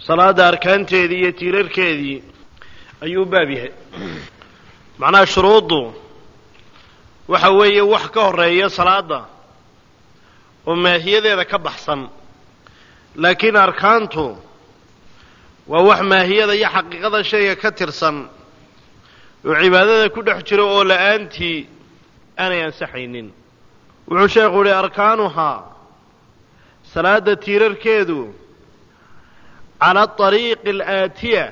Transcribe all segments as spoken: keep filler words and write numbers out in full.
salaada arkaanteedii iyo tiirarkeedii ayuu baab yahay. macnaha shuruuddu waxa weeye wax ka horeeya salaada oo maahiyadeeda ka baxsan, laakiin arkaantu waa wax maahiyada iyo xaqiiqada shayga ka tirsan oo cibaadada ku dhex jiro oo la'aantii aanay ansaxaynin. wuxuu sheekhu yidhi arkaanuhaa salaada tiirarkeedu cala ariiqi alaatiya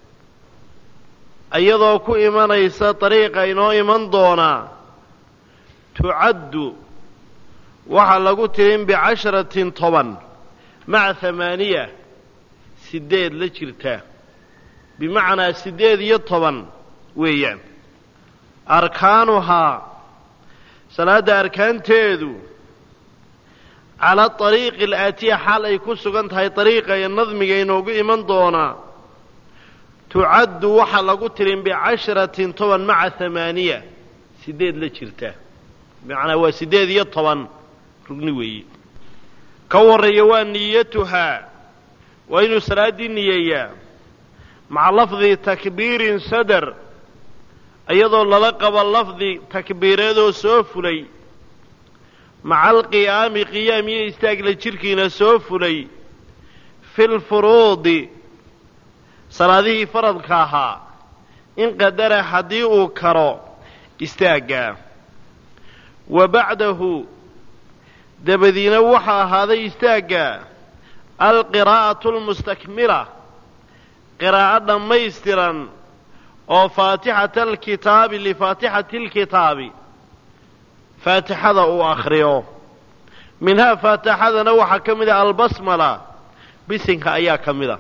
iyadoo ku imanaysa dariiqa inoo iman doonaa tucaddu waxaa lagu tirin bicasharatin toban maca hamaaniya siddeed la jirta, bimacnaa siddeed iyo toban weeyaan. arkaanuhaa salaadda arkaanteedu cala ariiqi alaatiya xaal ay ku sugan tahay dariiqa iyo nadmiga inoogu iman doonaa tucaddu waxaa lagu tirin bicasharatin toban maca hamaaniya siddeed la jirta, bimacnaa waa siddeed iyo toban rugni weeye. ka warreeya waa niyatuhaa, waa inuu salaaddii niyeeyaa maca lafdi takbiirin sadar, iyadoo lala qabo lafdi takbiireedoo soo fulay, maca alqiyaami qiyaam iyo istaagla jirkiina soo fulay, fi lfuruudi salaadihii faradka ahaa in qadara haddii uu karo istaaggaa. wa bacdahu dabadiina waxaa ahaaday istaaggaa alqiraa'atu almustakmila, qiraa'o dhammaystiran oo faatixata alkitaabi lifaatixati alkitaabi faatixada uu akhriyo. minhaa faatixadana waxaa ka mid a albasmala, bisinka ayaa ka mid a.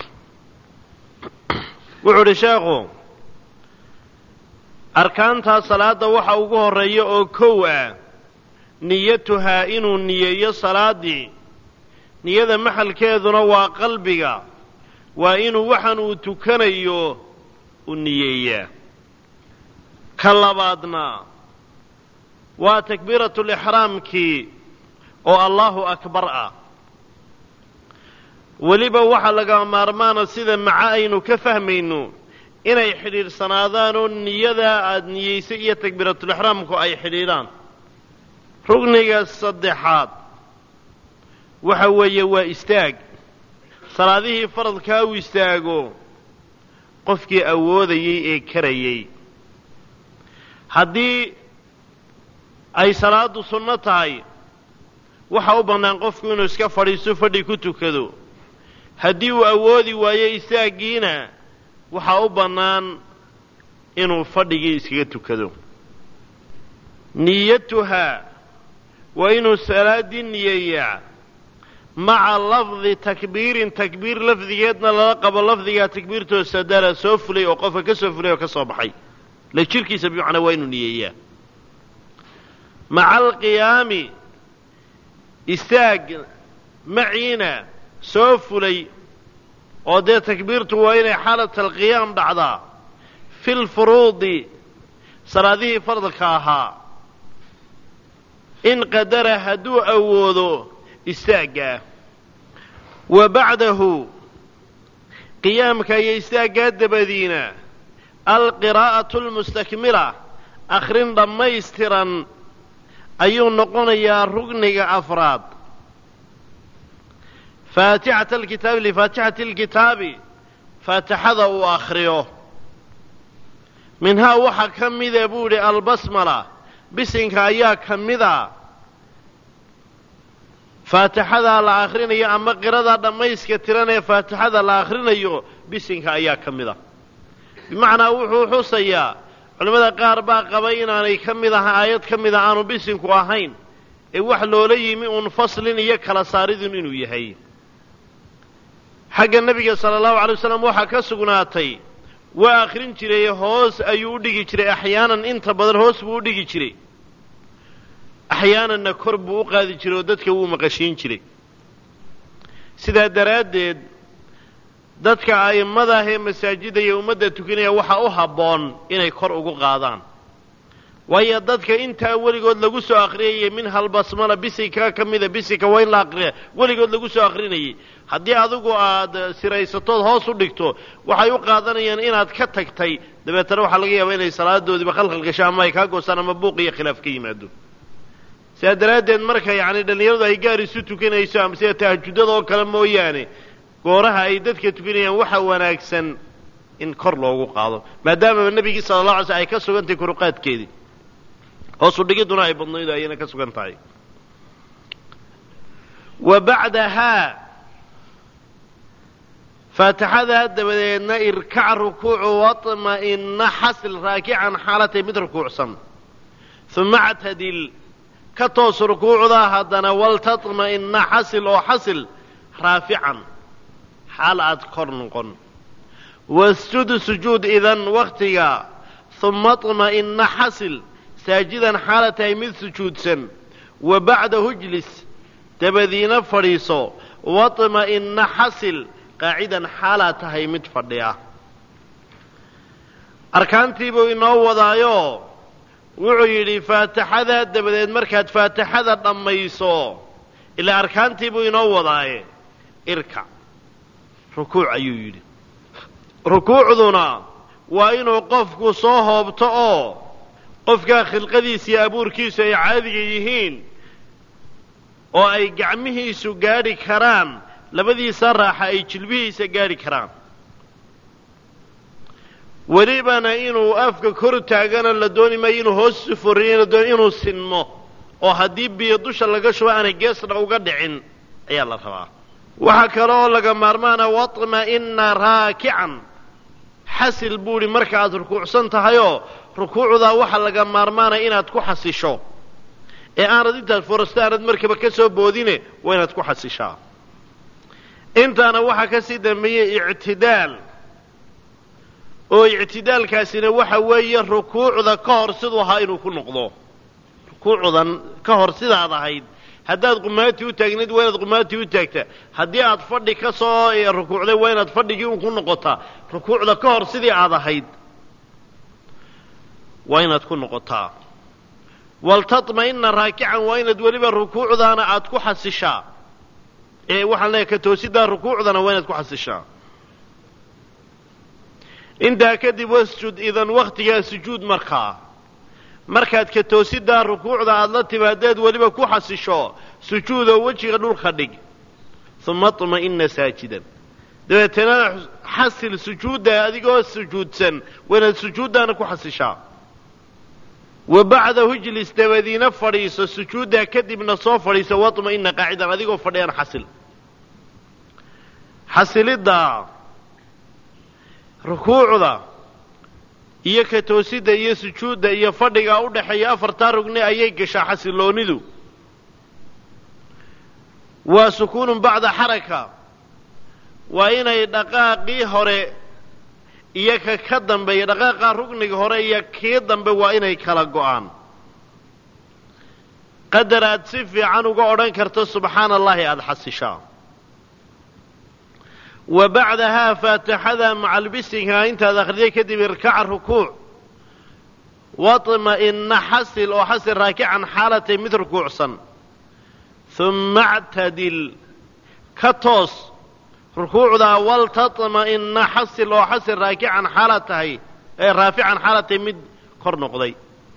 wuxuu udhi sheekhu arkaantaa salaadda waxa ugu horreeya oo kow ah niyatuhaa, inuu niyeeyo salaaddii. niyada maxalkeeduna waa qalbiga, waa inuu waxan uu tukanayo u niyeeyaa. ka labaadna waa takbiiratulixraamkii oo allaahu akbar ah. weliba waxaa laga maarmaana sida maca aynu ka fahmayno inay xidhiidhsanaadaan oo niyadaa aada niyeysay iyo takbiiratulixraamku ay xidhiidhaan. rugniga saddexaad waxa weeye waa istaag. salaadihii faradkaa uu istaago qofkii awoodayey ee karayey. haddii ay salaaddu sunno tahay waxa u bannaan qofku inuu iska fadhiisto fadhi ku tukado. haddii uu awoodi waayo istaaggiina waxaa u bannaan inuu fadhigii iskaga tukado. niyatuhaa waa inuu salaaddii niyeeyaa maca lafdi takbiirin, takbiir lafdigeedna lala qabo lafdigaa takbiirtoo sadara soo fulay oo qofka ka soo fulay oo ka soo baxay la jirkiisa, bimacnaa waa inuu niyeeyaa. maca alqiyaami istaag maciina soo fulay oo dee takbiirtu waa inay xaalata alqiyaam dhacdaa. fi lfuruudi salaadihii fardalka ahaa in qadara hadduu awoodo istaaggaa. wa bacdahu qiyaamka iyo istaaggaa dabadiina alqiraa'atu almustakmila, akhrin dhammaystiran ayuu noqonayaa rugniga afraad. faatixata alkitaabi lifaatixati alkitaabi, faatixada uu akhriyo. minhaa waxaa ka mida buu idhi albasmala, bisinka ayaa ka mida. faatixadaa la akhrinayo ama qiradaa dhammayska tiran ee faatixada la akhrinayo bisinka ayaa ka mida. bimacnaa wuxuu xusayaa culimmada qaar baa qabay inaanay ka mid aha aayad ka mida aanu bisinku ahayn, ee wax loola yimi uun faslin iyo kala saaridun inuu yahay. xagga nebiga sala allahu alay wasalam waxaa ka sugnaatay waa akhrin jiray, hoos ayuu u dhigi jiray. axyaanan inta badan hoos buu u dhigi jiray, axyaananna kor buu u qaadi jiray oo dadka wuu maqashiin jiray. sidaa daraaddeed dadka a'immada ah ee masaajidda iyo ummadda tukanaya waxaa u habboon inay kor ugu qaadaan. waayo dadka intaa weligood lagu soo akhriyayay min halbasmala bisinkaa ka mida, bisinka waa in la aqriya weligood lagu soo akhrinayay. haddii adigu aad siraysatood hoos u dhigto waxay u qaadanayaan inaad ka tagtay dabeetana waxaa laga yaabaa inay salaadoodiiba khalkhal gasho ama ay kaa goostaan ama buuq iyo khilaaf ka yimaado sidaa daraaddeed marka yacni dhallinyaradu ay gaar isu tukanayso ama sida tahajudada oo kale mooyaane gooraha ay dadka tukanayaan waxa wanaagsan in kor loogu qaado maadaama nebigii sala allah alay slam ay ka sugan tahay koruqaadkeedii hoosu dhigidduna ay badnaydo ayayna ka sugan tahay wa bacdahaa faatixadaa dabadeedna irkac rukuucu waطma'ina xasil raakican xaalatay mid rukuucsan uma actadil ka toos rukuucdaa haddana waltatma'ina xasil oo xasil raafican xaal aad kor noqon wasjud sujuud idan wakhtiga uma طma'ina xasil saajidan xaala tahay mid sujuudsan wa bacdahu jlis dabadiina fadhiiso waطma'ina xasil qaacidan xaalaa tahay mid fadhiya arkaantii buu inoo wadaayo wuxuu yidhi faatixadaa dabadeed markaad faatixada dhammayso ilaa arkaantii buu inoo wadaaye irkac rukuuc ayuu yidhi rukuucduna waa inuu qofku soo hoobto oo qofkaa khilqadiisa iyo abuurkiisu ay caadiga yihiin oo ay gacmihiisu gaadhi karaan labadiisa raaxa ay jilbihiisa gaadhi karaan welibana inuu afka kor taagana la dooni maayo inuu hoos suforiyo la dooni inuu sinmo oo haddii biyo dusha laga shubo aanay geesna uga dhicin ayaa la rabaa waxaa kale oo laga maarmaana waطma'ina raakican xasil buu idhi marka aad rukuucsan tahayoo rukuucdaa waxaa laga maarmaana inaad ku xasisho ee aanad intaad furasto aanad markaba ka soo boodine waa inaad ku xasishaa intaana waxaa ka sii dambeeyey ictidaal oo ictidaalkaasina waxa weeye rukuucda ka hor siduu ahaa inuu ku noqdo rukuucdan ka hor sidaad ahayd haddaad qumaatii u taagnayd waa inaad qumaatii u taagtaa haddii aad fadhi ka soo rukuucday waa inaad fadhigii un ku noqotaa rukuucda ka hor sidii aad ahayd waa inaad ku noqotaa waltatma'ina raakican waa inaad weliba rukuucdaana aad ku xasishaa ee waxaan leeyahay ka toosiddaa rukuucdana waa inaad ku xasishaa intaa kadib wasjud idan wakhtigaa sujuud markaa markaad ka toosiddaa rukuucda aad la timaadeed weliba ku xasisho sujuudoo wejiga dhulka dhig uma طma'ina saajidan dabeetana xasil sujuudda adigoo sujuudsan waa inaad sujuuddaana ku xasishaa wa bacdahu jlis dabadiina fadhiiso sujuuddaa kadibna soo fadhiiso waطma'ina qaacidan adigoo fadhiyaan xasil xasilidda rukuucda iyo ka toosidda iyo sujuudda iyo fadhiga u dhaxeeya afartaa rugni ayay gashaa xasiloonidu waa sukuunun bacda xaraka waa inay dhaqaaqii hore iyo ka ka dambeeya dhaqaaqaa rugniga hore iyo kii dambe waa inay kala go'aan qadar aad si fiican uga odhan karto subxaana allahi aada xasishaa wa bacdahaa faatixada macalbisinkaa intaad akhriday kadib irkaca rukuuc waطma'ina xasil oo xasil raakican xaalatay mid rukuucsan uma actadil ka toos rukuucdaa waltatma'ina xasil oo xasil raakican xaala tahay ee raafican xaalatay mid kor noqday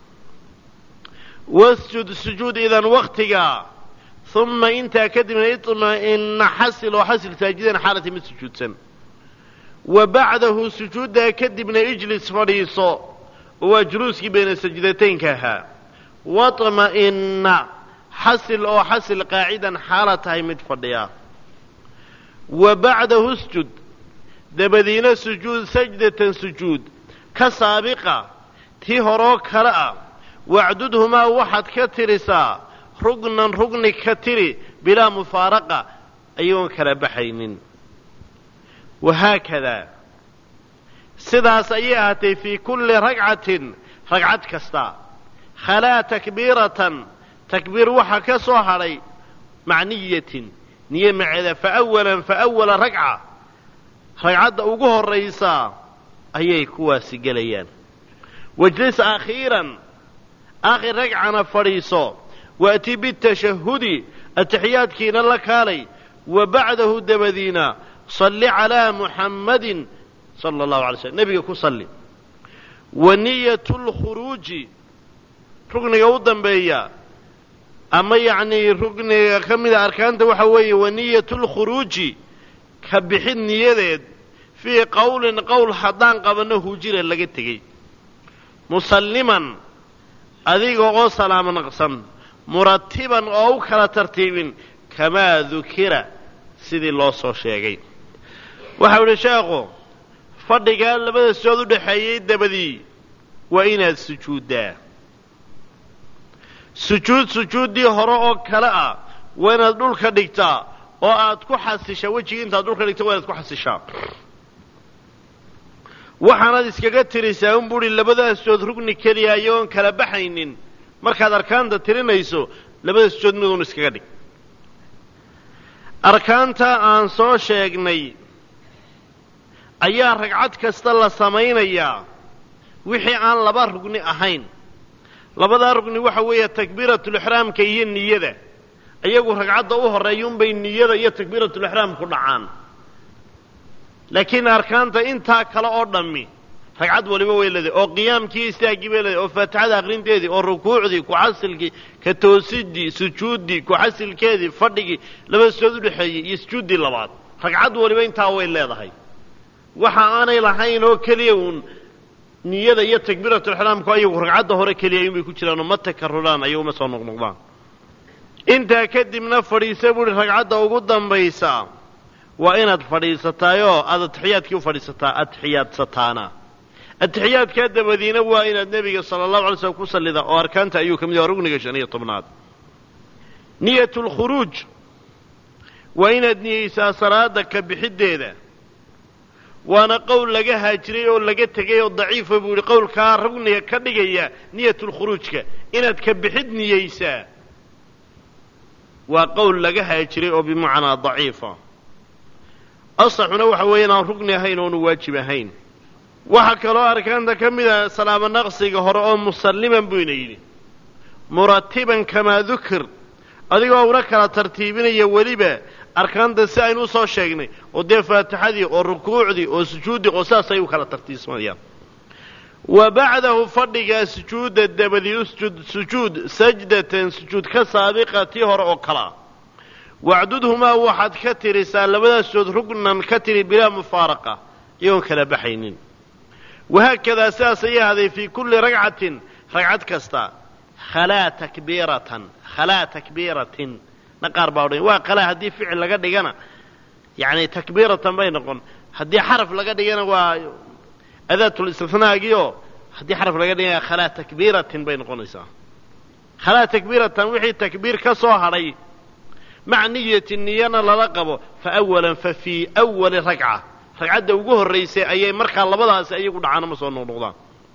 wasjud sujuud idan wakhtigaa uma intaa kadibna iطma'ina xasil oo xasil saajidan xaalatay mid sujuudsan wa bacdahu sujuuddaa kadibna ijlis fadhiiso oo waa juluuskii bayna sajdataynka ahaa waطma'ina xasil oo xasil qaacidan xaala tahay mid fadhiya wa bacdahu isjud dabadiina sujuud sajdatan sujuud ka saabiqa tii horoo kale ah wacdudhumaa waxaad ka tirisaa rugnan rugni ka tiri bilaa mufaaraqa ayagoon kala baxaynin wahaakadaa sidaas ayay ahaatay fii kulli ragcatin ragcad kasta khalaa takbiiratan takbiir waxa ka soo hadhay macniyatin niye maceeda faawalan faawala ragca ragcadda ugu horraysaa ayay kuwaasi gelayaan wajlis akhiiran aakhir ragcana fadhiiso waati bitashahudi atixiyaadkiina la kaalay وبعده دبدينا صل على محمد صلى الله عليه وسلم نبيك صلي ونية الخروج ركن يوضا بيا أما يعني ركن كم أركان وحوي ونية الخروج كبحن نية في قول قول حضان قبله جير لقيتك مسلما أذيك أو سلام نقصا مرتبا أو كلا ترتيب كما ذكر سيدي الله صلى الله عليه وسلم وحول شاقه فضي قال لبدا السعود دحيي دبدي وإن السجود سجود سجود دي هراء كلاء وإن الدول كدكتا وآتكو حسيشا وجه انت الدول كدكتا وإن أتكو حسيشا waxaana iskaga tirisaa un buri labada sood rugni kaliya ayoon kala baxaynin markaad arkaanta tirinayso labada sood mid uun iskaga dhig arkaanta aan soo sheegnay ayaa ragcad kasta la samaynayaa wixii aan laba rugni ahayn labada rugni waxa weeye takbiiratul ihraamka iyo niyada ayagu ragcadda u horeeyun bay niyada iyo takbiiratul ihraam ku dhacaan laakiin arkaanta inta kale oo dhammi ragcad waliba way leedahay oo qiyaamkii istaagii bay leedahay oo faatixada akhrinteedii oo rukuucdii ku xasilkii ka toosidii sujuudii ku xasilkeedii fadhigii laba sujuud u dhaxeeyay iyo sujuudii labaad ragcad waliba inta way leedahay waxa aanay lahayn oo kaliya uun niyada iyo takbiiratul ihraamku ayagu ragcadda hore kaliya ay ku jiraan oo ma takarruraan ayagu ma soo noqnoqdaan inta kadibna fadhiisa buu ragcadda ugu dambaysa waa inaad fadhiisataayoo aad taxiyaadkii u fadhiisataa atixiyaadsataana atixiyaadka dabadiina waa inaad nabiga sallallahu alayhi wasallam ku sallida oo arkaanta ayuu kamid yahay rugniga shan iyo tobnaad niyatul khuruuj waa inaad niyeysaa salaada ka bixideeda waana qowl laga haajiray oo laga tegay oo daciifa buu yiri qowlka rugniga ka dhigaya niyatul khuruujka inaad ka bixid niyeysaa waa qowl laga haajiray oo bimacnaa daciifa asaxuna waxa weeyaan aan rugni ahayn oo waajib ahayn waxa kale oo arkaanta kamida salaamo naqsiga hore oo musalliman buu inayni murattiban kama dhukr adigoo una kala tartiibinaya waliba arkaanta si aynu soo sheegnay oo dee faatixadii oo rukuucdii oo sujuudi oo saasay u kala tartiibsanayaan wa ba'dahu fadhiga sujuuda dabadi usjud sujuud sajdatan sujuud ka saabiqati hore oo kala وعددهما واحد كتر سال بدا سود ركنا كتر بلا مفارقة يوم كلا بحينين وهكذا أساسي هذه في كل ركعة ركعة كستا خلا تكبيرة خلا تكبيرة نقار باورين وقلا هدي فعل لقد جنا يعني تكبيرة بينكم هدي حرف لقد جنا وأداة الاستثناء جيو هدي حرف لقد جنا خلا تكبيرة بينكم إنسان خلا تكبيرة وحي تكبير كصهري مع نية النية للقبه فأولا ففي أول ركعة ركعة وجوه الرئيس أي مركع لبضها سيقول عنا مصون ونقضان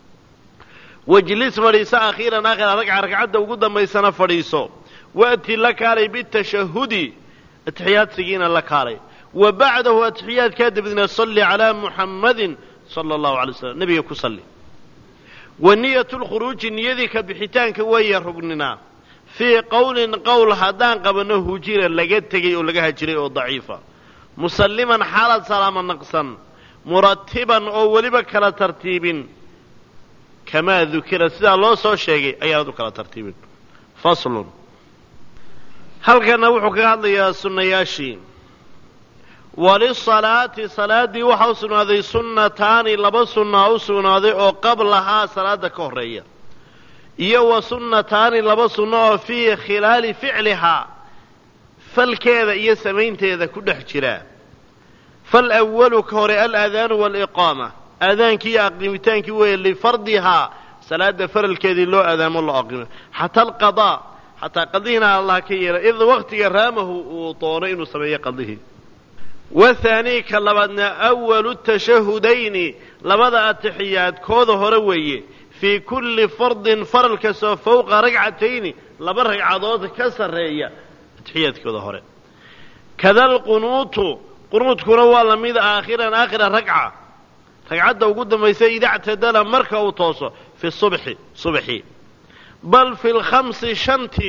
وجلس فريسا أخيرا آخر ركعة ركعة وجود ما يسنا فريسو وأتي لك علي بالتشهد التحيات سجينا لك علي وبعده التحيات كاتب إذن صلي على محمد صلى الله عليه وسلم نبيك صلي والنية الخروج النية كبحتان كوية ركننا في قول قول هدان قبنه جيرا لقد تجي ولقاها جري أو ضعيفة مسلما حالة سلاما نقصا مرتبا أو ولبك على ترتيب كما ذكر سيدا الله سوى شيء أي ذكر على ترتيب فصل هل كان نوحك هذا يا سنياشي وللصلاة صلاة دي وحوصن هذه سنتان لبسن أوسن هذه أو قبلها صلاة كهرية iyo sunnataani laba sunno fi khilal ficliha falkeeda iyo sameynteeda ku dhex jira fal awwalu kore al adhan wal iqama adhankii aqimitaanki way li fardiha salaada faralkeedii loo adaamo loo aqimo hatta al qada hatta qadina allah ka yeelo id waqtiga raamahu uu toona inuu sameeyo qadihi wa thani kalabadna awwalu tashahudayn labada atixiyad kooda hore weeye في كل فرض فرل كسو فوق ركعتين لبر ركعات كسرية تحيات كذا هره كذا القنوت قنوت كروا لميد آخرا آخر ركعة ركعة وجود ما يسيد اعتدل مركة وتوصى في الصبح صبحي بل في الخمس شنتي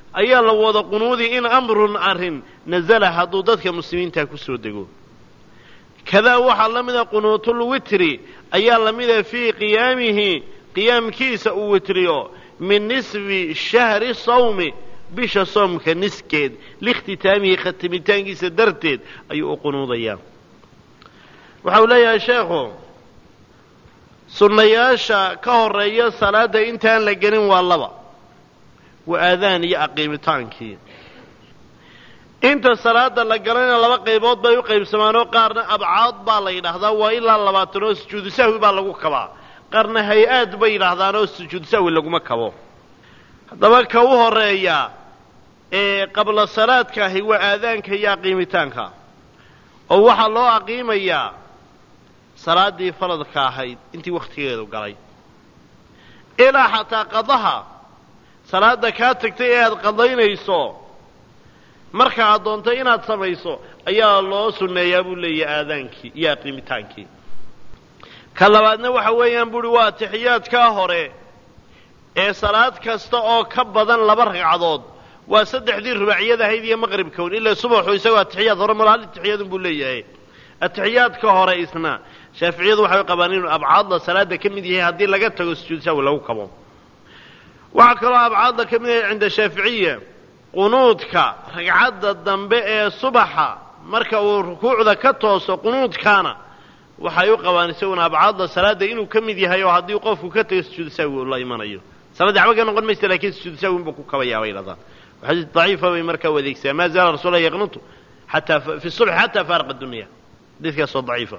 ayaa la wada qunuudi in amrun arrin nazala hadduu dadka muslimiinta ku soo dego kadaa waxaa la mida qunuutul witri ayaa la mida fii qiyaamihi qiyaamkiisa uu witriyo min nisfi shahri sawmi bisha soomka niskeed liikhtitaamihi khatimitaankiisa darteed ayuu u qunuudayaa waxa uu leeyahay sheekhu sunnayaasha ka horreeya salaadda intaan la gelin waa laba waa aadaan iyo aqiimitaankii inta salaada la galayna laba qaybood bay u qaybsamaanoo qaarna abcaad baa la yidhaahdaa waa ilaa labaatan oo sujuudu sahwi baa lagu kabaa qaarna hay-aad bay yidhaahdaanoo sujuudu sahwi laguma kabo haddaba ka u horreeya ee qabla salaadka ahi waa aadaanka iyo aqiimitaanka oo waxaa loo aqiimayaa salaaddii faradka ahayd intii wakhtigeedu galay ilaa xataa qadaha salaadda kaa tagtay ee aad qadaynayso marka aad doonto inaad samayso ayaa loo sunneeyaa buu leeyahay aadaankii iyo aqiimitaankii ka labaadna waxa weeyaan buuhi waa atixiyaadkaa hore ee salaad kasta oo ka badan laba ragcadood waa saddexdii rubaaciyada ahayd iyo maqribkown ilaa subaxu isagoo atixiyaad hore mal hal atixiyaadun buu leeyahay atixiyaadka hore isna shaaficiyadu waxay qabaan inuu abcaadda salaada ka mid yahay haddii laga tago sujuud sahwi lagu kabo waxaa kaloo abcaadda ka mid yahay cinda shaaficiya qunuudka ragcadda dambe ee subaxa marka uu rukuucda ka tooso qunuudkaana waxay u qabaan isaguna abcaadda salaada inuu ka mid yahay oo haddii qofku ka tago sujuud sahwi uu la imanayo salaadda waxba ka noqon maysa laakiin sujuud sahwi buu ku kabayaa bay yidhahdaan xadiis daciifa bay markaa wadeegsaa maa zaala rasuulullahi yaqnutu xataa fi subxi xataa faariqa dunya xadiiskaasoo daciifa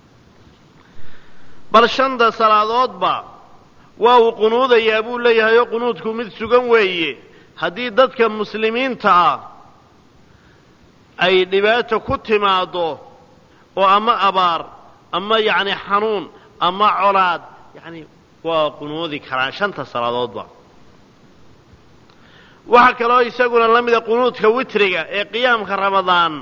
bal shanta salaadoodba waa uu qunuudayaa buu leeyahay oo qunuudku mid sugan weeye haddii dadka muslimiinta ah ay dhibaato ku timaaddo oo ama abaar ama yacni xanuun ama colaad yacni waa qunuudi karaan shanta salaadoodba waxaa kaloo isaguna la mida qunuudka witriga ee qiyaamka ramadaan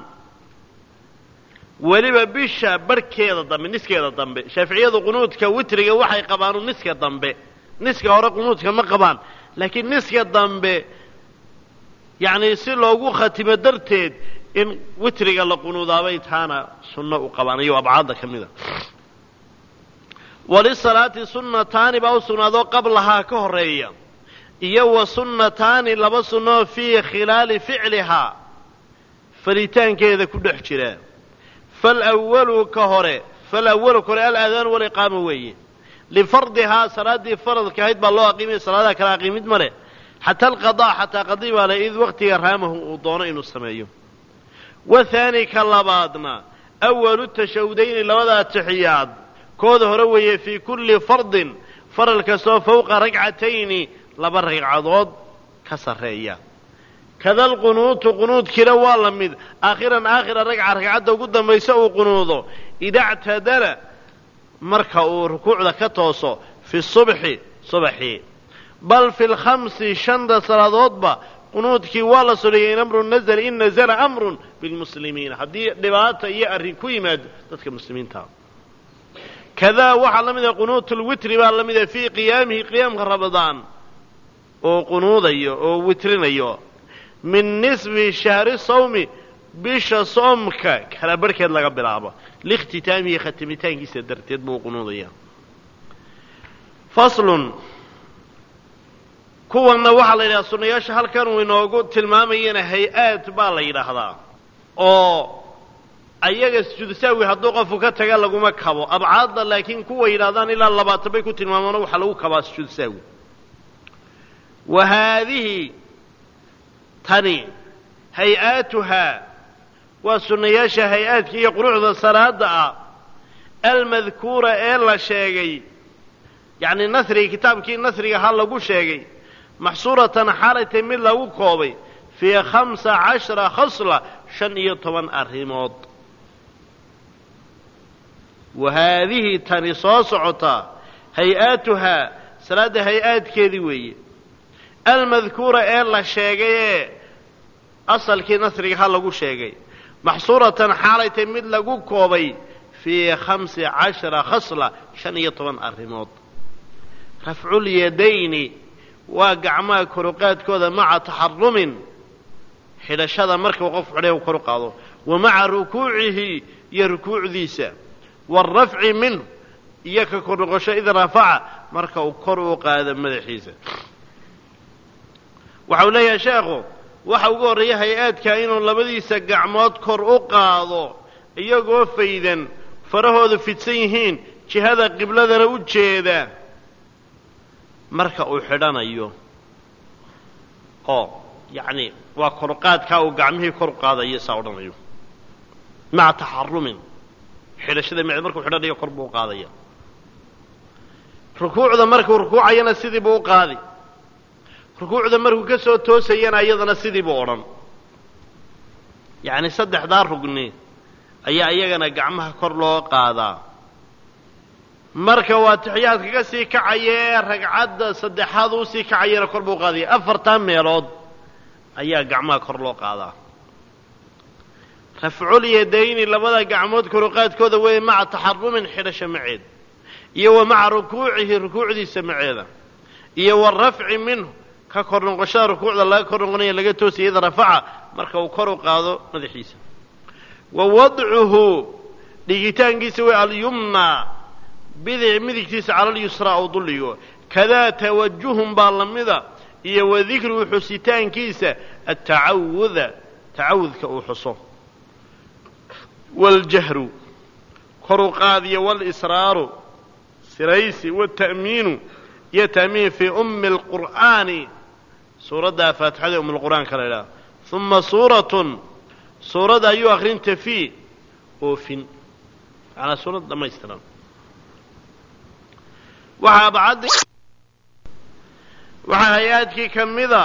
weliba bisha barhkeeda dambe niskeeda dambe shaaficiyadu qunuudka witriga waxay qabaanu niska dambe niska hore qunuudka ma qabaan laakiin niska dambe yacni si loogu khatimo darteed in witriga la qunuudaabay taana sunno u qabaan iyo abcaadda ka mida walisalaati sunnataani baa u sugnaadoo qablahaa ka horreeya iyo wa sunnataani laba sunnoo fii khilaali ficlihaa falitaankeeda ku dhex jira falwalu ka hore falawalu ka hore alaadaanu waliqaama weeye lifardihaa salaaddii faradka ahayd baa loo aqiimaya salaadaha kale aqiimid ma leh xataa alqadaa xataa qadii baa le id waqtiga raamahu uu doono inuu sameeyo wathaani ka labaadna awalu tashahudayni labada atixiyaad kooda hore weeye fii kulli fardin faral kastoo fawqa ragcatayni laba ragcadood ka sarreeya kada alqunuutu qunuudkiina waa la mid aakhiran aakhira ragca ragcadda ugu dambaysa uu qunuudo ida ctadala marka uu rukuucda ka tooso fi subxi subaxii bal fi lkhamsi shanta salaadoodba qunuudkii waa la suneeyey in amrun nazla in nazla amrun bilmuslimiina haddii dhibaata iyo arrin ku yimaado dadka muslimiintaa kadaa waxaa la mida qunuutulwitri baa la mida fii qiyaamihi qiyaamka ramadaan oo qunuudayo oo witrinayo min nisfi shahri sawmi bisha soomka kala barhkeed laga bilaabo liikhtitaamihi khatimitaankiisa darteed buu qunuudaya faslun kuwanna waxaa la yidhaha sunnayaasha halkan uu inoogu tilmaamayana hay-aad baa la yidhaahdaa oo ayaga sujuudu sahwi hadduu qofku ka taga laguma kabo abcaadda laakiin kuwa yidhahdaan ilaa labaatan bay ku tilmaamaano waxaa lagu kabaa sujuudu sahwi wa haadihi tani hay-aatuhaa waa sunnayaasha hay-aadka iyo qurucda salaada ah almadkuura ee la sheegay yacni nasriga kitaabkii nasriga ha lagu sheegay maxsuuratan xaalatay mid lagu koobay fii khamsa cashara khasla shan iyo toban arrimood wa haadihi tani soo socotaa hay-aatuhaa salaadda hay-aadkeedii weeye almadkuura ee la sheegay ee asalkii nasriga ha lagu sheegay maxsuuratan xaalaytay mid lagu koobay fii khamsi cashara khasla shan iyo toban arrimood rafculyadayni waa gacmaha koruqaadkooda maca taxarumin xidhashada marka uu qofku xidhay uu kor u qaado wa maca rukuucihi iyo rukuucdiisa waalrafci minhu iyo ka kor noqosho id rafaca marka uu kor u qaado madaxiisa waxa uu leeyahay sheekhu waxa ugu horreeya hay-aadka inuu labadiisa gacmood kor u qaado iyagoo faydan farahoodu fidsan yihiin jihada qibladana u jeeda marka uu xidhanayo oo yacni waa koruqaadkaa uu gacmihii kor u qaadayo saa odhanayo maca taxarumin xidhashada micd markuu xidhanayo kor buu u qaadaya rukuucda markuu rukuucayana sidii buu u qaadi rukuucda markuu ka soo toosayana iyadana sidii buu odhan yacni saddexdaa rugni ayaa iyagana gacmaha kor loo qaadaa marka waa taxiyaadka ka sii kacaya ee ragcadda saddexaad uu sii kacayana kor buu u qaadaya afartaa meelood ayaa gacmaha kor loo qaadaa rafcul yadayni labada gacmood koruqaadkooda weeye maca taxarumin xidhasha maceed iyo wa maca rukuucihi rukuucdiisa maceeda iyo warafci minhu ka kor noqoshada rukuucda laga kor noqonaya laga toosaya id rafaca marka uu kor u qaado madaxiisa wa wadcuhu dhigitaankiisa wey alyumna bidic midigtiisa cala alyusraa ou dulligo kadaa tawajuhun baa lamida iyo wa dikruhu xusitaankiisa atacawuda tacawudka uu xuso waاljahru kor u qaadiyo wاlsraaru siraysi wاta'miinu iyo ta'miin fii ummi اlqur'aani suuraddaa faatixada umm lqur'aanka la idhaha uma suuratun suuradda ayuu akrin tafii oofin macnaa suurad dhammaystiran waxaa abcaddi waxaa hay-aadkii ka mida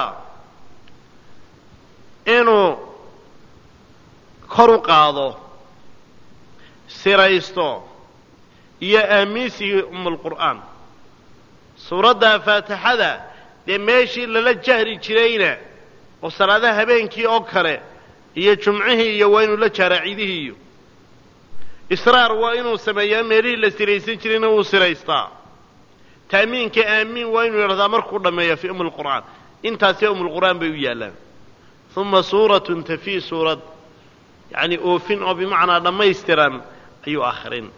inuu kor u qaado siraysto iyo aamiinsigii ummulqur'aan suuradda faatixada dee meeshii lala jahri jirayna oo salaadaha habeenkii oo kale iyo jumcihii iyo waa inuu la jahraa ciidihii iyo israar waa inuu sameeyaa meelihii la siraysan jirayna wuu siraystaa ta'miinka aamiin waa inuu yidhahdaa markuu dhammeeya fii ummi lqur'aan intaasee ummulqur'aan bay u yaallaan uma suuratun tafii suurad yacni oofin oo bimacnaa dhammaystiran ayuu akhrin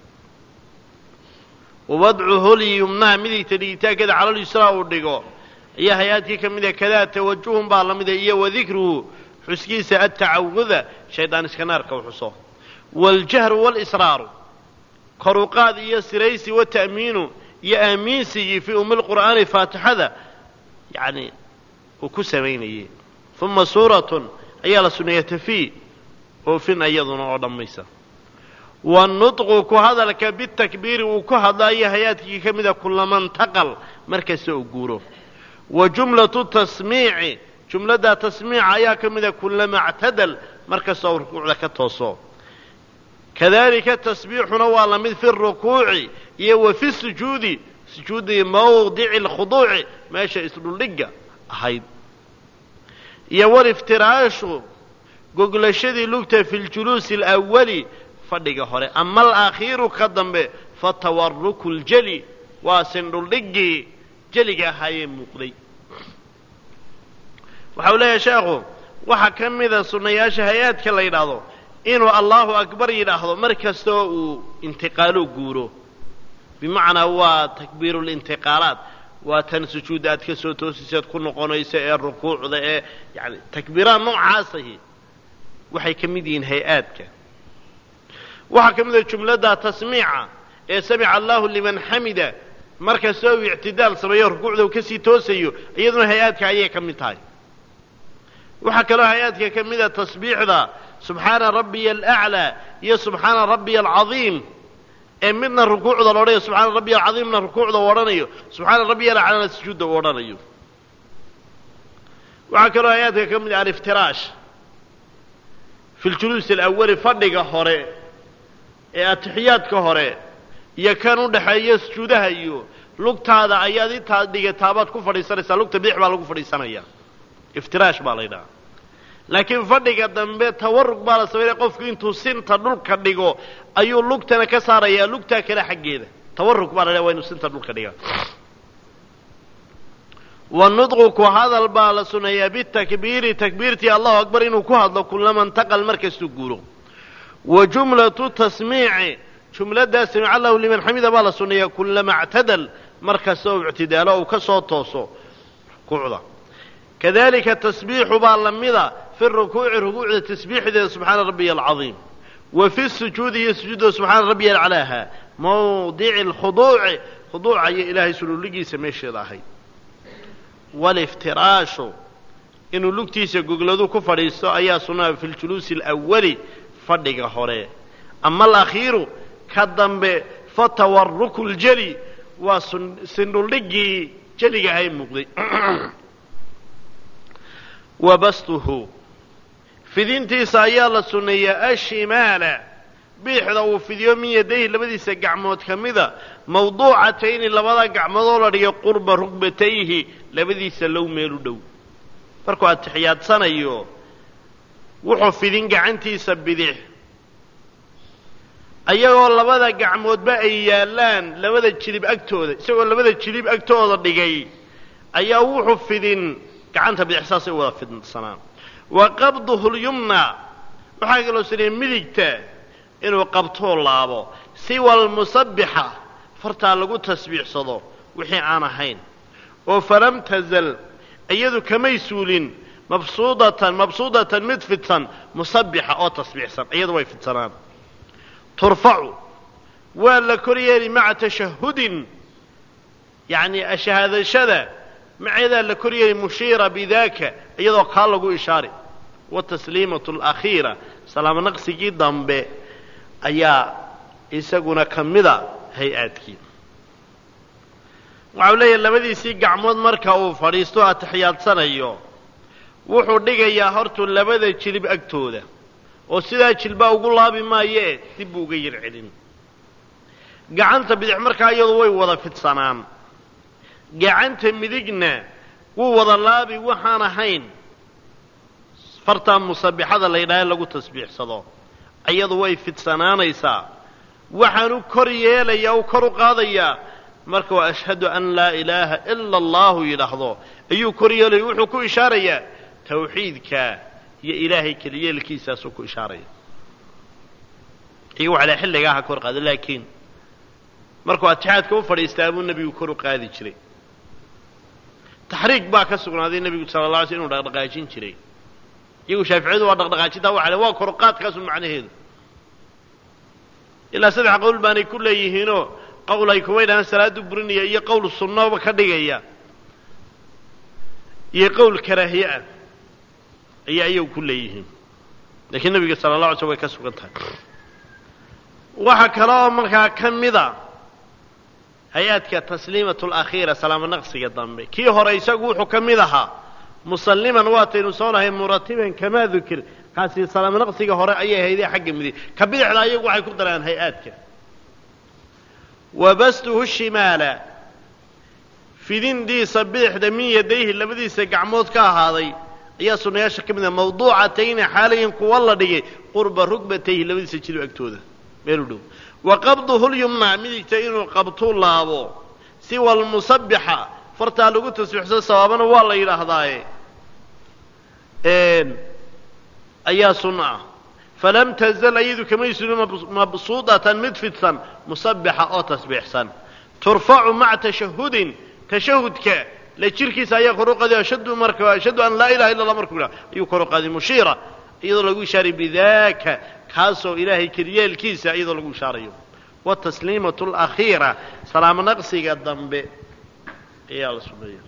wawadcuhu lyumnaha midigta dhigitaankeeda calalyusraa uu dhigo ayaa hay-aadkii ka mida kadaa tawajuhun baa la mida iyo wadikruhu xuskiisa atacawuda shaydaan iska naarka u xuso waaljahru wاlsraaru koruqaad iyo siraysi wata'miinu iyo aamiinsigii fii ummi lqur'aani faatixada yacni uu ku samaynayey uma suuratun ayaa la sunneeya tafii oofin iyaduna oo dhammaysa waannutqu ku hadalka bitakbiiri uu ku hadlaayo hay-aadkii ka mida kulama ntaqal markasta uu guuro wa jumlatu tasmiici jumladda tasmiica ayaa ka mida kulama اctadal markasta uu rukuucda ka tooso kadalika tasbiixuna waa la mid fi rukuuci iyo wa fi sujuudi sujuudi mawdici اlkhuduuci meesha isdhuldhigga ahayd iyo waliftiraashu goglashadii lugta fi ljuluusi alawali fadhiga hore ama alaakhiiru ka dambe fatawaruku ljeli waa sindhuldhiggii jeliga ahaayee muuqday waxa uu leeyahay sheekhu waxaa ka mida sunnayaasha hay-aadka la yidhaahdo inuu allahu akbar yidhaahdo mar kastoo uu intiqaalo guuro bimacnaa waa takbiirulintiqaalaat waa tan sujuudda aad ka soo toosiseed ku noqonaysa ee rukuucda ee yani takbiiraad noocaasahi waxay ka mid yihiin hay-aadka waxaa ka mida jumladda tasmiica ee samica allahu liman xamida mar kastoo uu ictidaal sameeyo rukuucda uu kasii toosayo iyaduna hay-aadka ayay ka mid tahay waxaa kaloo hay-aadka ka mida tasbiixda subxaana rabbiya alaclaa iyo subxaana rabbiya alcadiim ee midna rukuucda la odhanayo subxaana rabbiya alcadiimna rukuucda u odhanayo subxaana rabbiya alaclaana sujuudda u odhanayo waxaa kaloo hay-aadka ka mid ah aliftiraash fi ljuluusi alawali fadhiga hore ee atixiyaadka hore iyo kan u dhaxeeya sujuudaha iyo lugtaada ayaad intaad dhigataabaad ku fadhiisanaysaa lugta bidix baa lagu fadhiisanaya iftiraash baa la ydhahaa laakiin fadhiga dambe tawarug baa la samaynaya qofku intuu sinta dhulka dhigo ayuu lugtana ka saarayaa lugtaa kale xaggeeda tawarug baa la ydhaha waa inuu sinta dhulka dhigaa والنطق هذا البال سنيا بالتكبير تكبيرتي الله أكبر إنه كهذا كلما انتقل مركز تقوله وجملة تسميع جملة دا سمع الله لمن حمد بال سنيا كلما اعتدل مركز سوء اعتداله وكسوت توسو قعدة كذلك التسبيح باللمذا في الركوع ركوع التسبيح سبحان ربي العظيم وفي السجود يسجد سبحان ربي العلاها موضع الخضوع خضوع أي إلهي سلولي سميشي الله والافتراش إنه لكتيس قلدو كفر يستو أيا سنة في الجلوس الأولي فردق هوري أما الأخير كدن فتورك الجري وسنولي جري هاي مقضي وبسطه في دينتي سايا السنية الشمال بيحدا وفي يوم يديه لبدي سقعمود كمذا موضوعتين لبدا قعمود لري قرب ركبتيه لبدي سلو ميلو دو فركو التحيات سنيو وحو في دين قعنتي سبديه ayagoo labada gacmood ba ay yaalaan labada jilib agtooda isagoo labada jilib agtooda dhigay ayaa wuxuu fidin gacanta bidixsaas u wada fidsanaa wa qabduhu al-yumna waxa kale oo sidii midigta inuu qabto laabo si wal musabbiha farta lagu tasbiixsado wixii aan ahayn oo falam tazal ayadu kamay suulin mabsuudatan mabsuudatan mid fidsan musabbiha oo tasbiixsan ayadu way fidsanaan ترفع ولا كوريالي مع تشهد يعني الشهادة شذا مع إذا لكوريالي مشيرة بذاك أيضا قال له إشارة والتسليمة الأخيرة سلام نقصي جدا ب أيا إسقنا كمذا هيئاتك وعليه اللي سيق عمود مركا وفريستوها تحيات سنة يو وحو ديقا يا هرتو اللي بدي تشلب أكتوده oo sidaa jilba ugu laabi maayee dib uga yir celin gacanta bidix markaa iyadu way wada fidsanaan gacanta midigna wuu wada laabi waxaan ahayn farta musabbixada la yiraahdo lagu tasbiixsado iyadu way fidsanaanaysaa waxaan u kor yeelaya oo kor u qaadaya marka waa ashhadu an la ilaaha illa allah yiraahdo ayuu kor yeelay wuxuu ku ishaaraya tawxiidka يا إلهي كليه الكيسة سوكو إشارة يقول على حلقاها كور قادة لكن مركو اتحاد كوفر يستابون النبي وكورو قادة جري تحريك باكا سوكو هذه النبي صلى الله عليه وسلم ودقدقاشين جري يقول شافعيد ودقدقاشين تاو على واكورو قاد كاسو معنى هذا إلا سبع قول باني كل يهينو قول يكوين أن سلاة برنية إيا قول الصنة وكدقية إيا قول كراهية أي أيو كليهم لكن النبي صلى الله عليه وسلم كسبتها وحكرا مركا كمذا هياتك تسليمة الأخيرة سلام النقص قدام بي كي هو رئيسا قوحو كمذها مسلما واتين صورها مرتبا كما ذكر قاسي سلام النقص هو رأيه هيدي حق مذي كبير على أيو وحي كدران هياتك وبسته الشمال في دين دي صبيح دمي يديه اللي بدي سقعمود كهذي يا سنياش كمنا موضوعتين حاليا كوالله دقي قرب ركبتيه لبدي سجلوا اكتوده ميلودو وقبضه اليمنى ميديكتين قبضه الله ابو سوى المسبحة فرتا لغو تسبح سوابنا والله يراهداي ان ايا سنة فلم تزل ايدو كما يسلم مبسوطة مدفتسا مسبحة او تسبيحسا ترفع مع تشهد تشهدك لشركي سايا خروقه اشد مركه اشد ان لا اله الا الله مركه ايو خروقه مشيره ايضا لو شاري بذاك كاسو الهي كريال كيسا ايضا لو شاريو والتسليمه الاخيره سلام نقصي قدام به يا الله سبحانه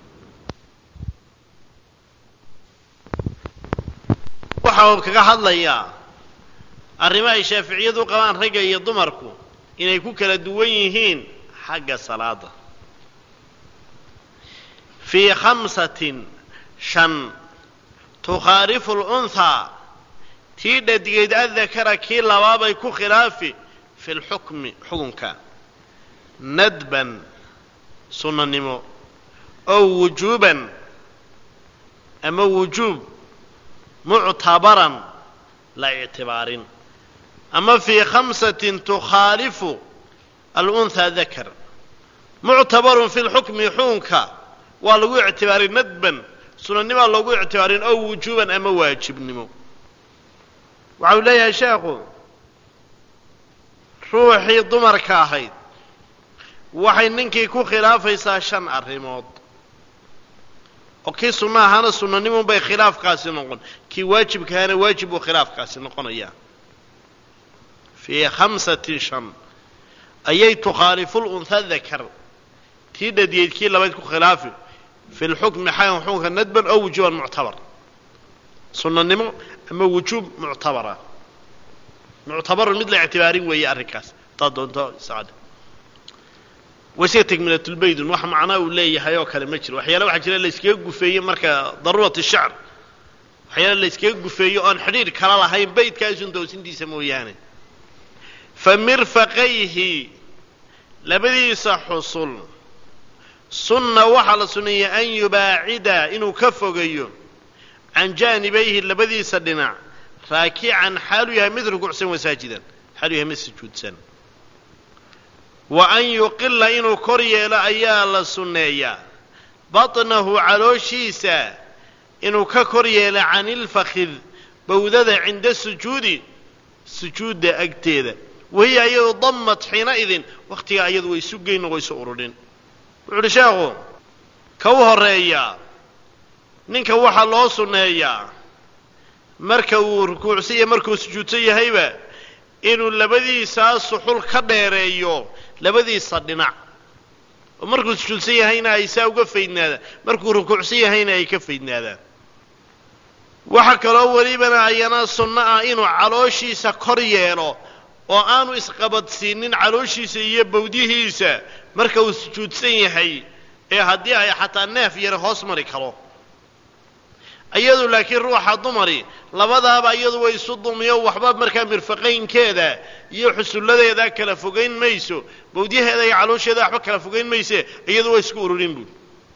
waxaa kaga hadlaya arrimaha shaafiiciyadu qabaan raga iyo dumarku inay ku kala duwan yihiin xagga salaada في خمسة شن تخالف الأنثى تيدا تجد الذكر كي لبابا يكون خلافي في الحكم حكمك ندبا سننمو أو وجوبا أما وجوب معتبرا لا اعتبار أما في خمسة تخالف الأنثى ذكر معتبر في الحكم حكمك waa lagu ictibaarin nadban sunannimo lagu ictibaarin oo wujuuban ama waajibnimo waxa uu leeyahay sheekhu ruuxii dumarka ahayd waxay ninkii ku khilaafaysaa shan arrimood oo kii sunna ahaana sunnanimo bay khilaafkaasi noqon kii waajibkaana waajib uu khilaafkaasi noqonayaa fii khamsatin shan ayay tukhaalifu luntha dakar tii dhadiyeed kii labayd ku khilaafi fi lxukmi xayan xukunka nadban oo wujuuban muctabar sunnanimo ama wujuub muctabara muctabarun mid la ictibaarin weeye arrinkaas taa doonto saacada wasiya takmilatulbaydun wax macnaa uu leeyahay oo kale ma jiro waxyaala waxaa jira la iskaga gufeeye marka daruurati shacr waxyaala la iskaga gufeeyo oon xidhiir kala lahayn baydkaasun doosintiisa mooyaane fa mirfaqayhi labadiisa xusul sunna waxaa la sunneeyey an yubaacida inuu ka fogeeyo can jaanibayhi labadiisa dhinac raakican xaaluu yahay mid rukuucsan wasaajidan xaaluu yahay mid sujuudsan wa an yuqila inuu kor yeelo ayaa la sunneeyaa batnahu calooshiisa inuu ka kor yeelo can ilfakhid bawdada cinda sujuudi sujuudda agteeda wahiya iyadu dammat xiinaidin wakhtigaa iyadu way isu geyn oo way isu ururin wuxu uhi sheekhu ka u horreeyaa ninka waxaa loo sunneeyaa marka uu rukuucsan yahay markuu sujuudsan yahayba inuu labadiisaa suxul ka dheereeyo labadiisa dhinac oo markuu sujuudsan yahayna ay saa uga faydnaadaan markuu rukuucsan yahayna ay ka faydnaadaan waxa kaloo welibana ayana sunno ah inuu calooshiisa kor yeelo oo aanu isqabadsiinin calooshiisa iyo bawdihiisa marka uu sujuudsan yahay ee haddii ay xataa neef yar hoos mari karo iyadu laakiin ruuxa dumari labadaaba iyadu way isu dumiyo waxba markaa mirfaqaynkeeda iyo xusulladeeda kala fogayn mayso bawdyaheeda iyo caloosheeda waxba kala fogayn mayse iyadu way isku ururin buuli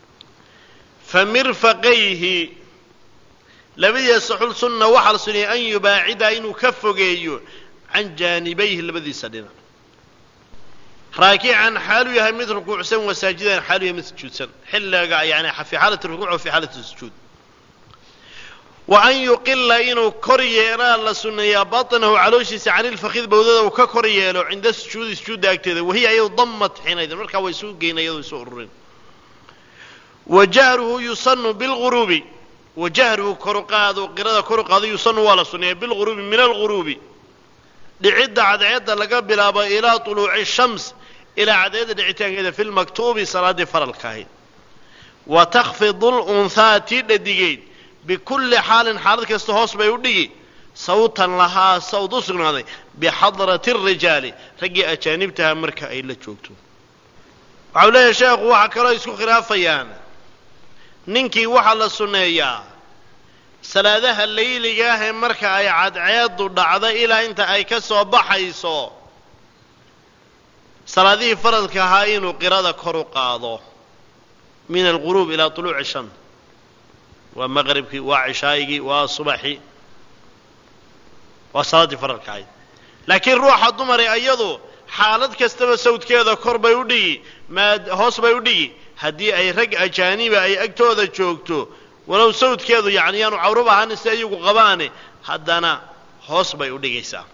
fa mirfaqayhi labadiisa xul sunna waxaa la sunniyey an yubaacida inuu ka fogeeyo can jaanibayhi labadiisa dhinac raakican xaaluu yahay mid rukuucsan wasaajidan xaaluu yahay mid sujuudsan xilliga yani fi xaalati rukuuc wa fi xaalati sujuud wa an yuqila inuu kor yeelaa la sunneeyaa batnahu calooshiisa can ilfakhid bawdada uu ka kor yeelo cinda sujuudi sujuudda agteeda wahiya iyadu dammat xiinaydin markaa way isu geyn iyadoo isu ururin wa jahruhu yusanu bilguruubi wa jahruhu koruqaadu qirada koruqaadu yusanu waa la sunneeyaa bilguruubi min alguruubi dhicidda cadceedda laga bilaabo ilaa tuluuci shams ilaa cadceedda dhicitaankeeda fi lmaktuubi salaaddii faralka ahayd wa takhfidu lunhaa tii dhadigeyd bikulli xaalin xaalad kasta hoos bay u dhigi sawtan lahaa sawd u sugnaaday bixadrati arijaali raggii ajaanibtaha marka ay la joogto waxau leeyahay sheekhu waxaa kaloo isku khilaafayaan ninkii waxaa la sunneeyaa salaadaha layliga ah ee marka ay cadceeddu dhacdo ilaa inta ay ka soo baxayso salaadihii faradka ahaa inuu qirada kor u qaado min alguruub ilaa tuluuci shams waa maqribkii waa cishaa'igii waa subaxii waa salaaddii faralka ahayd laakiin ruuxa dumari iyadu xaalad kastaba sawdkeeda kor bay u dhigi maad hoos bay u dhigi haddii ay rag ajaaniba ay agtooda joogto walow sawdkeedu yacni yaanu cawrab ahaan si iyagu qabaane haddana hoos bay u dhigaysaa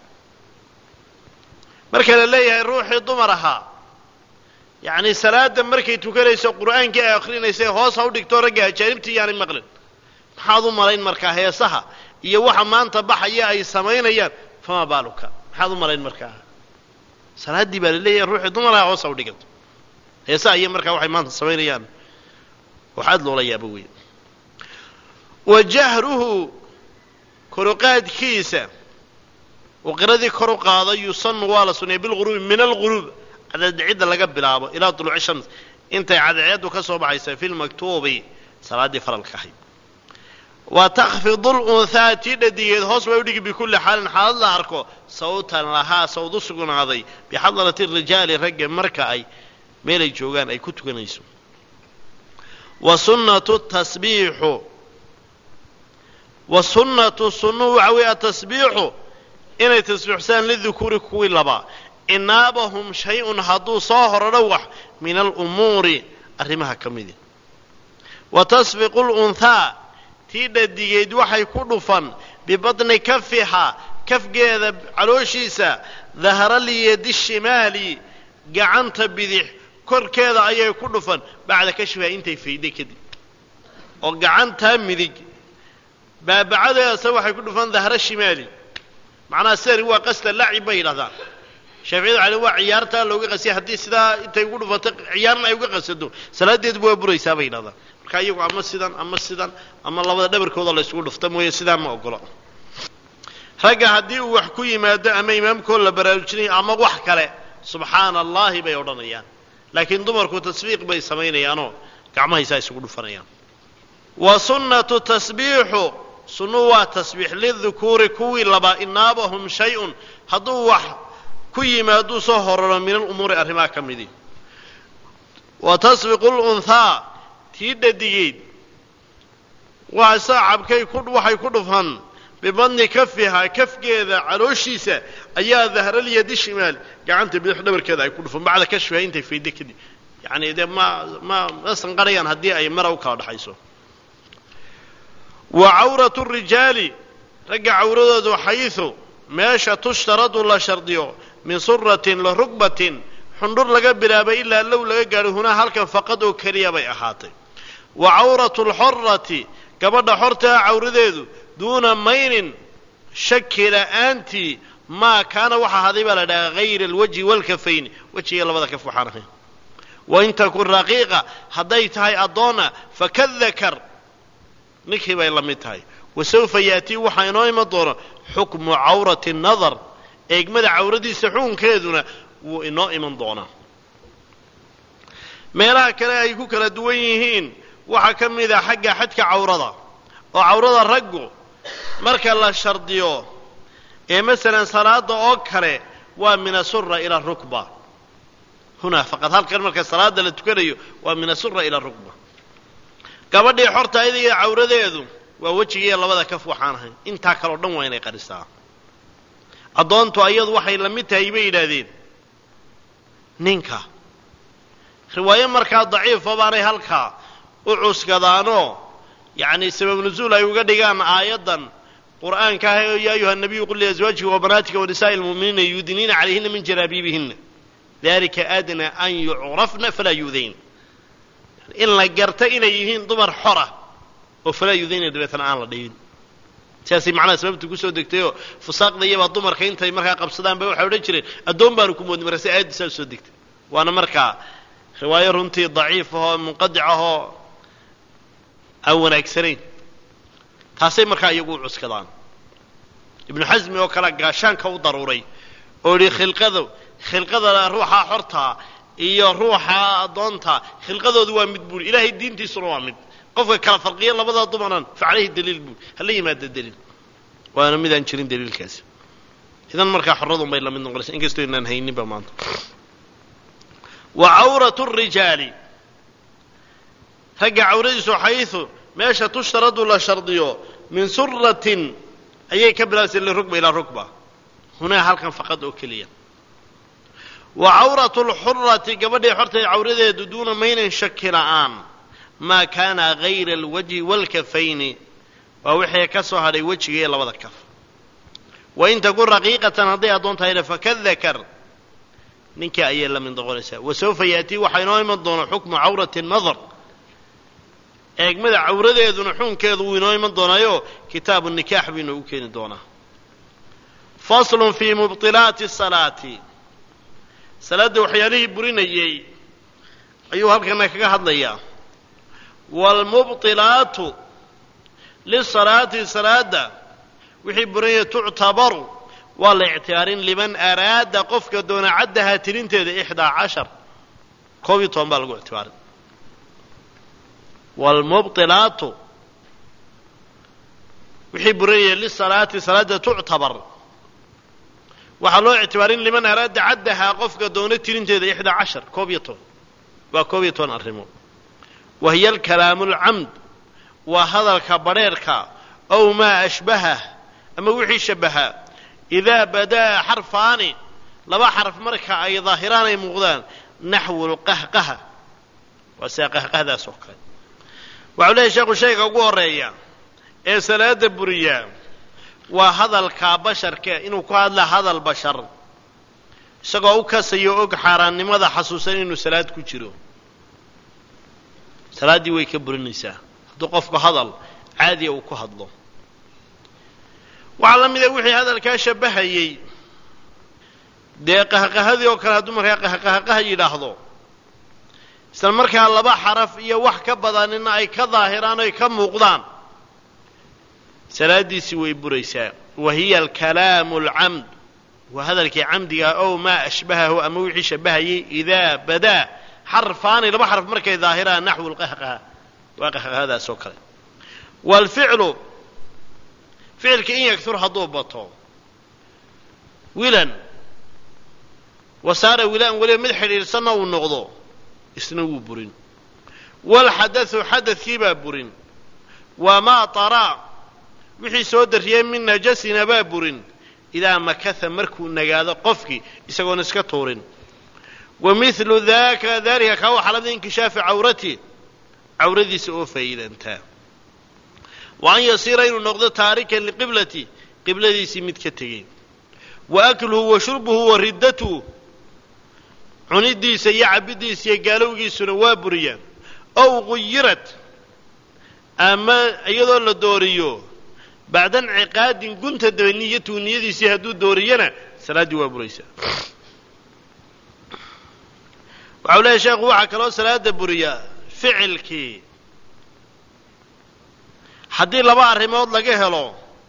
marka la leeyahay ruuxii dumar ahaa yacni salaadda markay tukanayso qur'aankii ay akhrinaysay hoos ha u dhigto ragga ajaanibtii yaanay maqlin maxaad u malayn markaa heesaha iyo waxa maanta baxaya ay samaynayaan famaa baaluka maxaad u malayn markaa salaaddii baa la leeyahay ruuxii dumar ahaa hoos ha u dhigato heesaha iyo markaa waxay maanta samaynayaan waxaad loola yaaba weeye wa jahruhu koruqaadkiisa uu qiradii kor u qaado yusanu waa la sunneeyey bilguruubi min alguruub cadceedda laga bilaabo ilaa tuluuci shams intay cadceeddu ka soo baxaysa fi lmaktuubi salaaddii faralka ahayd wa takhfidu lunhaa tii dhadigeed hoos bay u dhigi bikulli xaalin xaalad la arko sawtan lahaa sawd u sugnaaday bixadrati rijaali ragga marka ay meelay joogaan ay ku tukanayso wa sunnatu tasbiixu wa sunnatu sunnuhu waxa weeye atasbiixu inay tasbiixsaan lidukuuri kuwii labaa inaabahum shay-un hadduu soo horodho wax min alumuuri arrimaha ka midi وتصفق الأنثى تيدديد وحي كدفا ببطن كفها كف جيد علوشيسا ظهر لي يد الشمال قعنت بذح كر كذا أيه كدفا بعد كشفها انت في يدي كدي وقعنتها مذيك بعد سوى كدفا ظهر الشمالي معناه سير هو قصد اللعب بين هذا شافعي على هو عيارته لو قصي حديث ذا انت يقولوا فتق عيارنا يوقع قصده سلاديد بو بريسا بين هذا marka iyagu ama sidan ama sidan ama labada dhabarkooda la isku dhufto mooyee sidaa ma ogola raga hadii uu wax ku yimaado ama imaamkooda la baraarujinay ama wax kale subhanallahi bay odhanayaan laakiin dumarku tasbiiq bay sameeyaan oo gacmahaysa isugu dhufanayaan wa sunnatu tasbiihu sunnu wa tasbiih lidhukuri kuwi laba inabahum shay'un haduu wax ku yimaado soo horaro min al-umuri arrima kamidi wa tasbiqu al-untha تيدديد وصاحب كي كل وحي كدفن ببطن كفها كف كذا علوشيسه ايا ظهر اليد الشمال قعنت بخدبر كذا يكدفن بعد كشفها انت في يدك دي يعني ده ما ما اصلا قريان هدي اي مره وكا دحيسو وعوره الرجال رجع عورته حيث ماشى تشترط ولا شرطيو من سره لركبه حنdur laga bilaabay ilaa law laga gaaro huna halkan faqad oo kaliya bay ahaatay wa awratul hurrati gabadha horta awradeedu duuna maynin shakila anti ma kana waxa haday bala dhaga غير الوجه والكفين wajiga labada kaf waxaan ahay wa inta ku raqiiqa haday tahay adoona fakadhakar nikhi bay la mid tahay wasawfa yati waxa inoo ima doono hukmu awrati an-nadar eegmada awradiisa xukunkeeduna wuu inoo iman doona meelaha kale ay ku kala duwan yihiin waxa kamid ah xagga xadka awrada oo awrada raggu marka la shardiyo ee mesela salaada oo kale waa min surra ila rukba huna faqad halkan marka salaada la tukanayo waa min surra ila rukba gabadhii xorta ayadiga awradeedu waa wajiga labada kaf waxaan ahay inta kale oo dhan waa inay qarisaa adoontu ayadu waxay la mid tahay bay yiraahdeen ninka riwaaya marka daciif baanay halka u cuskadaano yaani sabab nuzul ay uga dhigaan aayadan quraanka ah ya ayuha nabiy qul li azwajika wa banatika wa nisaa'il mu'minina yudinina 'alayhinna min jalabibihinna dhalika adna an yu'rafna fala yudin in la garta inay yihiin dumar xora oo fala yudin dabatan aan la dhigin taasi macna sababtu ku soo degtay oo fusaaqda iyo dumarka intay marka qabsadaan bay waxa odhan jireen adoon baan ku moodin marka aad soo degtay waana marka riwaayad runtii daciif ah munqadic ah aw wanaagsaneyn taasay marka iyagu cuskadaan ibn hazm oo kala gaashaanka u daruuray oo ri khilqadu khilqada ruuxa xorta iyo ruuxa adoonta khilqadoodu waa mid buur ilaahay diintiisuna waa mid qofka kala farqiyo labada dumaran facalihi daliil buu hal yimaado daliil waana midaan jirin daliilkaas idan marka xorradu bay la mid noqonaysaa in kastoo inaan haynin ba maanta wa awratu rijali haga awradiisu haythu meesha tushtaradu la shardiyo min surratin ayay ka bilaasay la rukba ila rukba huna halkan faqad oo kaliya wa awratu al-hurrati gabadhii xortay awradeedu duuna maynan shakilaan ما كان غير الوجه والكفين ووحي كسو هذي وجهه لبدا كف وإن تقول رقيقة هذه أدونتها إلى فكذكر نك أيلا من دغولسا وسوف يأتي وحينوي من دون حكم عورة النظر أجمد عورة ذو نحون كذو وينوي من دون أيو كتاب النكاح بينو كين دونه فصل في مبطلات الصلاة صلاة وحيانه برينيي أيها هبكنا كهذا والمبطلات للصلاة صلاة وحي برية تعتبر والاعتيار لمن أراد قفك دون عدها تلنتي إحدى عشر كوبي طنبال اعتبار والمبطلات وحي برية للصلاة صلاة تعتبر وحلو اعتبار لمن أراد عدها قفك دون تلنتي إحدى عشر كوبي طن وكوبي طن الرمو وهي الكلام العمد وهذا الكبريرك أو ما أشبهه أما وحي شبهه إذا بدأ حرفان لما حرف مركة أي ظاهران مغضان نحو القهقه وساقهقه ذا سوكا وعليه شيخ شيخ قوريا إيه صلاة بريا وهذا الكابشر كا إنه كهذا لا هذا البشر سقوا كسيوك حران لماذا حسوسين إنه صلاة كتيرو صلاة دي ويكبر النساء تقف كهذا عادي أو كهذا وعلم إذا وحي هذا الكاشف بهاي دقيقة هذه وكلا دمر قهقه قهقه يلاحظوا سلمركها لبا حرف iyo wax ka badan in ay ka daahiraan ay ka muuqdaan salaadiisi way buraysaa wahiya al-kalam al-amd wa hadalki amdiga aw ma ashbahahu ama wixii shabahay ida bada harfan laba harf markay daahiraan nahwu al-qahqaha wa qahqaha hada soo kale wal fi'lu fi'lki in yakthur hadu bato wilan وصار wilan wali mid xiriirsana uu noqdo isna wuu burin wal hadathu hadathii baa burin wama tara wixii soo dariyay min najasina baa burin idaa makatha markuu nagaado qofkii isagoon iska tuurin ومثل ذاك ذلك كوا حالة انكشاف عورته عورتي oo faa'iidanta وأن يصير إنه نقض تاركا لقبلتي قبلتي mid ka tagay وأكله وشربه وردته cunidiisa iyo cabidiisa iyo gaalowgiisuna waa buriyaan aw ghayirat ama iyadoo la dooriyo bacdan ciqaadin gunta dabaniyatu niyadiisa haduu dooriyana salaadi waa buraysa wawla sheekhu waxa kale salaada buriya ficilkii hadii laba arimood laga helo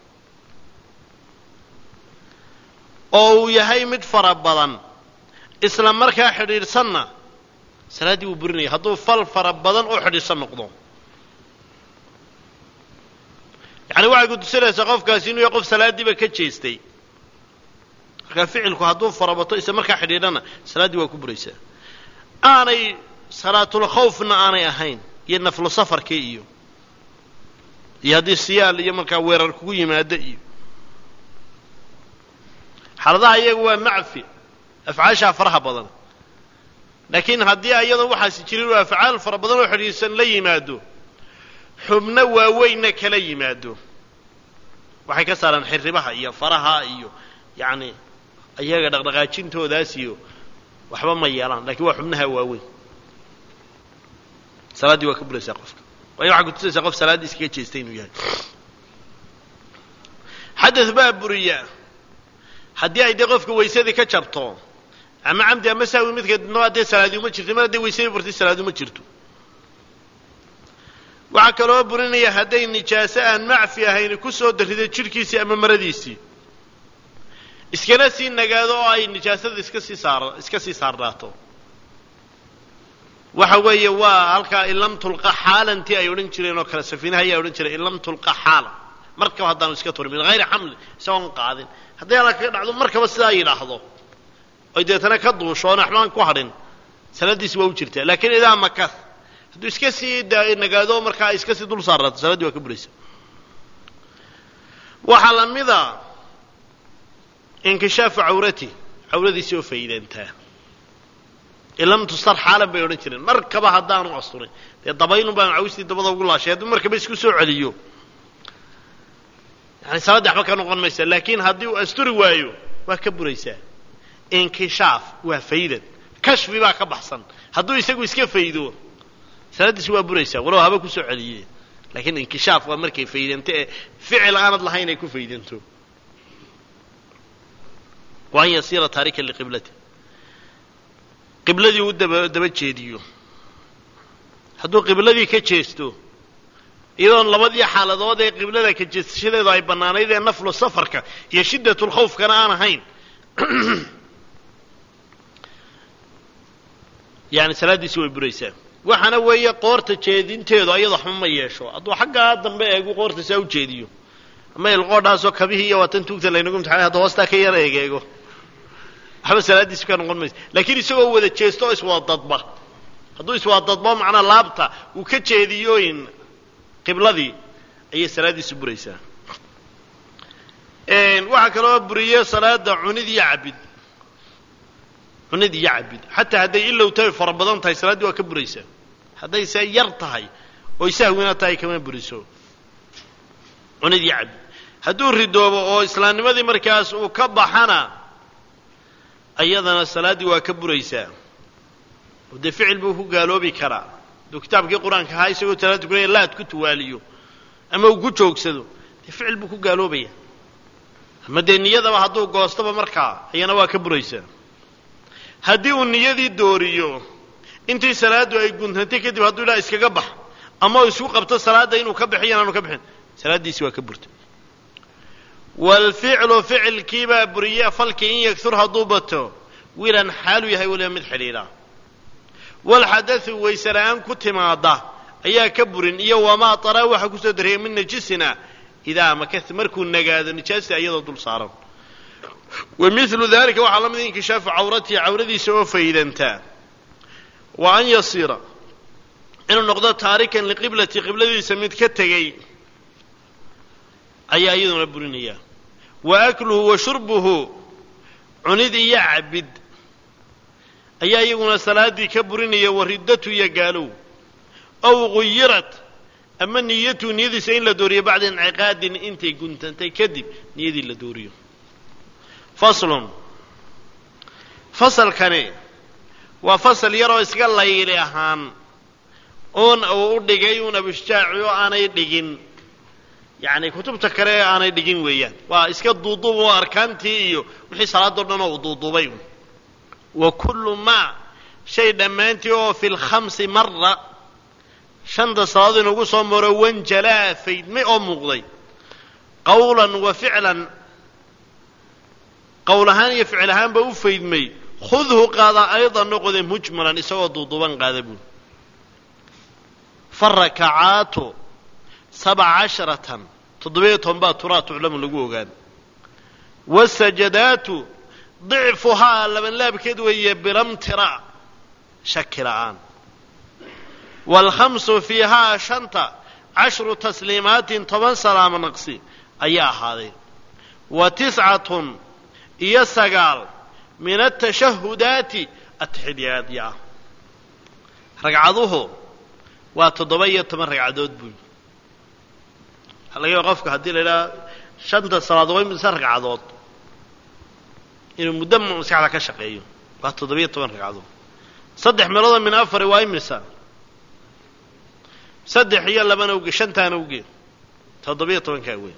oo yahay mid fara badan isla markaa xiriirsanna salaadii uu burinay haduu fal fara badan oo xiriirsan noqdo yani waxa ku tusinaysa qofkaas inuu yahay qof salaadiiba ka jeestay marka ficilku haduu fara bato isla markaa xiriirana salaadii waa ku buraysaa aanay salaatul khawfna aanay ahayn iyo naflu safarka iyo yadi siyaal iyo markaa weerar kugu yimaada iyo xaladaha iyagu waa macfi afcaasha faraha badan laakiin hadii ayadu waxa jirin afcaal fara badan oo xiriirsan la yimaado xubna waaweyna kala yimaado waxay ka saaran xiribaha iyo faraha iyo yaani ayaga dhaqdhaqaajintoodaas iyo waxba ma yeelan laakiin waa xubnaha waaweyn salaadii waa ka buraysaa qofka way waxa ku tusaysaa qof salaadii iska jeestay inuu yahay hadath baa buriya hadii ay qofka weysadii ka jabto ama amdi ama saawi midka noocde salaadi uma jirto mar hadii weysadii burtay salaadi uma jirto waxa kale oo burinaya haday nijaasa aan macfi ahayn ku soo dariday jirkiisa ama maradiisi iskana si nagaado oo ay nijaasada iska si saar iska si saarnaato waxa weeye waa halka ilam tulqa xaalantii ay oran jireen oo kala safiinaha ay oran jireen ilam tulqa xaala marka hadaan iska turmin غير xaml sawan qaadin hadii la ka dhacdo markaba sida ay yiraahdo ay deetana ka duusho naxmaan ku harin salaadiis waa u jirtaa laakiin idaa makath haduu iska sii nagaado marka iska sii dul saarnaato salaadii waa ka buraysaa waxa la mida انكشاف عورتي عورتي سو فايدنتا إلام تصر حالا بيورن جيرين markaba hadaan u asturay ee dabaynu baan cawsti dabada ugu laashay markaba isku soo celiyo yani salaad waxba ka noqon maysa laakiin hadii uu asturi waayo waa ka buraysaa inkishaaf waa faydad kashfi baa ka baxsan haduu isagu iska faydo salaadiisu waa buraysaa walaal haba ku soo celiyay laakiin inkishaaf waa markay faydanta ficil aanad lahayn ay ku faydanto وأن يصير تاركا لقبلته قبلتي ودب جيديو haduu qibladii ka jeesto idan labadii xaaladood ee qiblada ka jeesashadeedu ay banaanayd ee naflu safarka iyo shidatul khawf kana aan ahayn yani salaadiisi way buraysaa waxana weeye qoorta jeedinteedu ayada xuma yeesho haduu xagga dambe eegu qoorta saa u jeediyo ama ilqoodhaasoo kabihi iyo watan tuugta laynagu imtixaan hadda hoosta ka yar eegeego waxba salaadiisu ka noqon mayso laakiin isagoo wada jeesto oo iswada dadba hadduu iswada dadba macnaa laabta uu ka jeediyo in qibladii ayay salaadiisu buraysaa waxa kaloo buriye salaada cunid iyo cabid cunid iyo cabid xataa hadday ilow tahay fara badan tahay salaadii waa ka buraysaa hadday say yar tahay oo sahwina tahay kama buriso cunidii cab hadduu ridoobo oo islaamnimadii markaas uu ka baxana ayadana salaadii waa ka buraysaa oo dee ficil buu ku gaaloobi karaa duu kitaabkii qur-aanka ahaa isagoo talaad tukanaya laad ku tuwaaliyo ama uu ku joogsado dee ficil buu ku gaaloobaya ama dee niyadaba hadduu goostaba markaa ayana waa ka buraysaa haddii uu niyadii dooriyo intii salaadu ay guntantay kadib hadduu ilaa iskaga bax ama uu isku qabto salaada inuu ka bixiyo aanu ka bixin salaadiisi waa ka burtay والفعل فعل كيبا بريا فلك إن يكثر هضوبته ويران حاله يهي ولا مدحليلا والحدث ويسران كتماضة أيا كبر إيا وما طراوح كسدره من نجسنا إذا ما كث مركو النجاد نجاس أيضا دول صارا ومثل ذلك وعلم انكشاف عورتي عورتي سوف إذا انتهى وأن يصير إنه نقضى تاركا لقبلة قبلة سميت كتغي أي أيضا ربنا وأكله وشربه عند يعبد أي أيضا صلاة كبرنية وردته يقالوا أو غيرت أما نيته نيذي سين لدوري بعد انعقاد انت كنت انت كذب نيذي لدوري فصل فصل كان وفصل يرى اسق الله إليهان أون أو أردقيون بشتاعيو أنا يدقين يعني كتب تكري أنا يدقين ويان وإسك الضوضوب وأركانتي إيو وحي صلاة دورنا وضوضوبين وكل ما شيء دمانتي في الخمس مرة شند صلاة نقص مروان جلا في مئة مغضي قولا وفعلا قولهان يفعلهان بوفيد مي خذه قاضى أيضا نقض مجملا يسوى ضوضوبان قاذبون فالركعات سبع عشرة تضبيطهم بقى ترى تعلم لقوقان والسجدات ضعفها لمن لا بكد وهي برمتراء شكران والخمس فيها شنطة عشر تسليمات طبعا سلام نقصي أيها هذه وتسعة يسقال من التشهدات التحديات يا رقعضوه وتضبيط من رقعدود بوي هل يوقفك هدي لنا شنطة صلاة وين من سرق عضوض إنه مدمر مسيح لك شقيه وتضبيط من رقعدود صدح مرضا من أفر واي مسا صدح يلا ما نوقي شنطة نوقي تضبيط من كاوي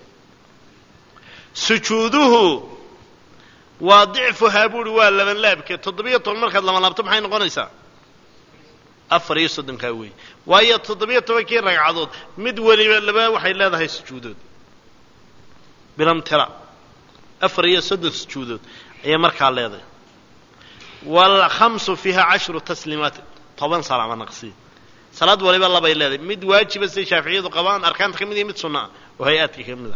سجوده وضعف هابول ولا من لابك تضبيط المركز لما لابتم حين قنيسا أفر يسد مكاوي وهي تضبيط وكيل رقعدود مدولي لبا وحي لا هي سجودود بلام ترى أفر يسد سجودود هي مركز على والخمس فيها عشر تسليمات طبعا صلاة نقصي صلاة ولي بالله باي الله مد واجب بس شافعية وقوان أركان خمدي مد سنة وهيئات كمدة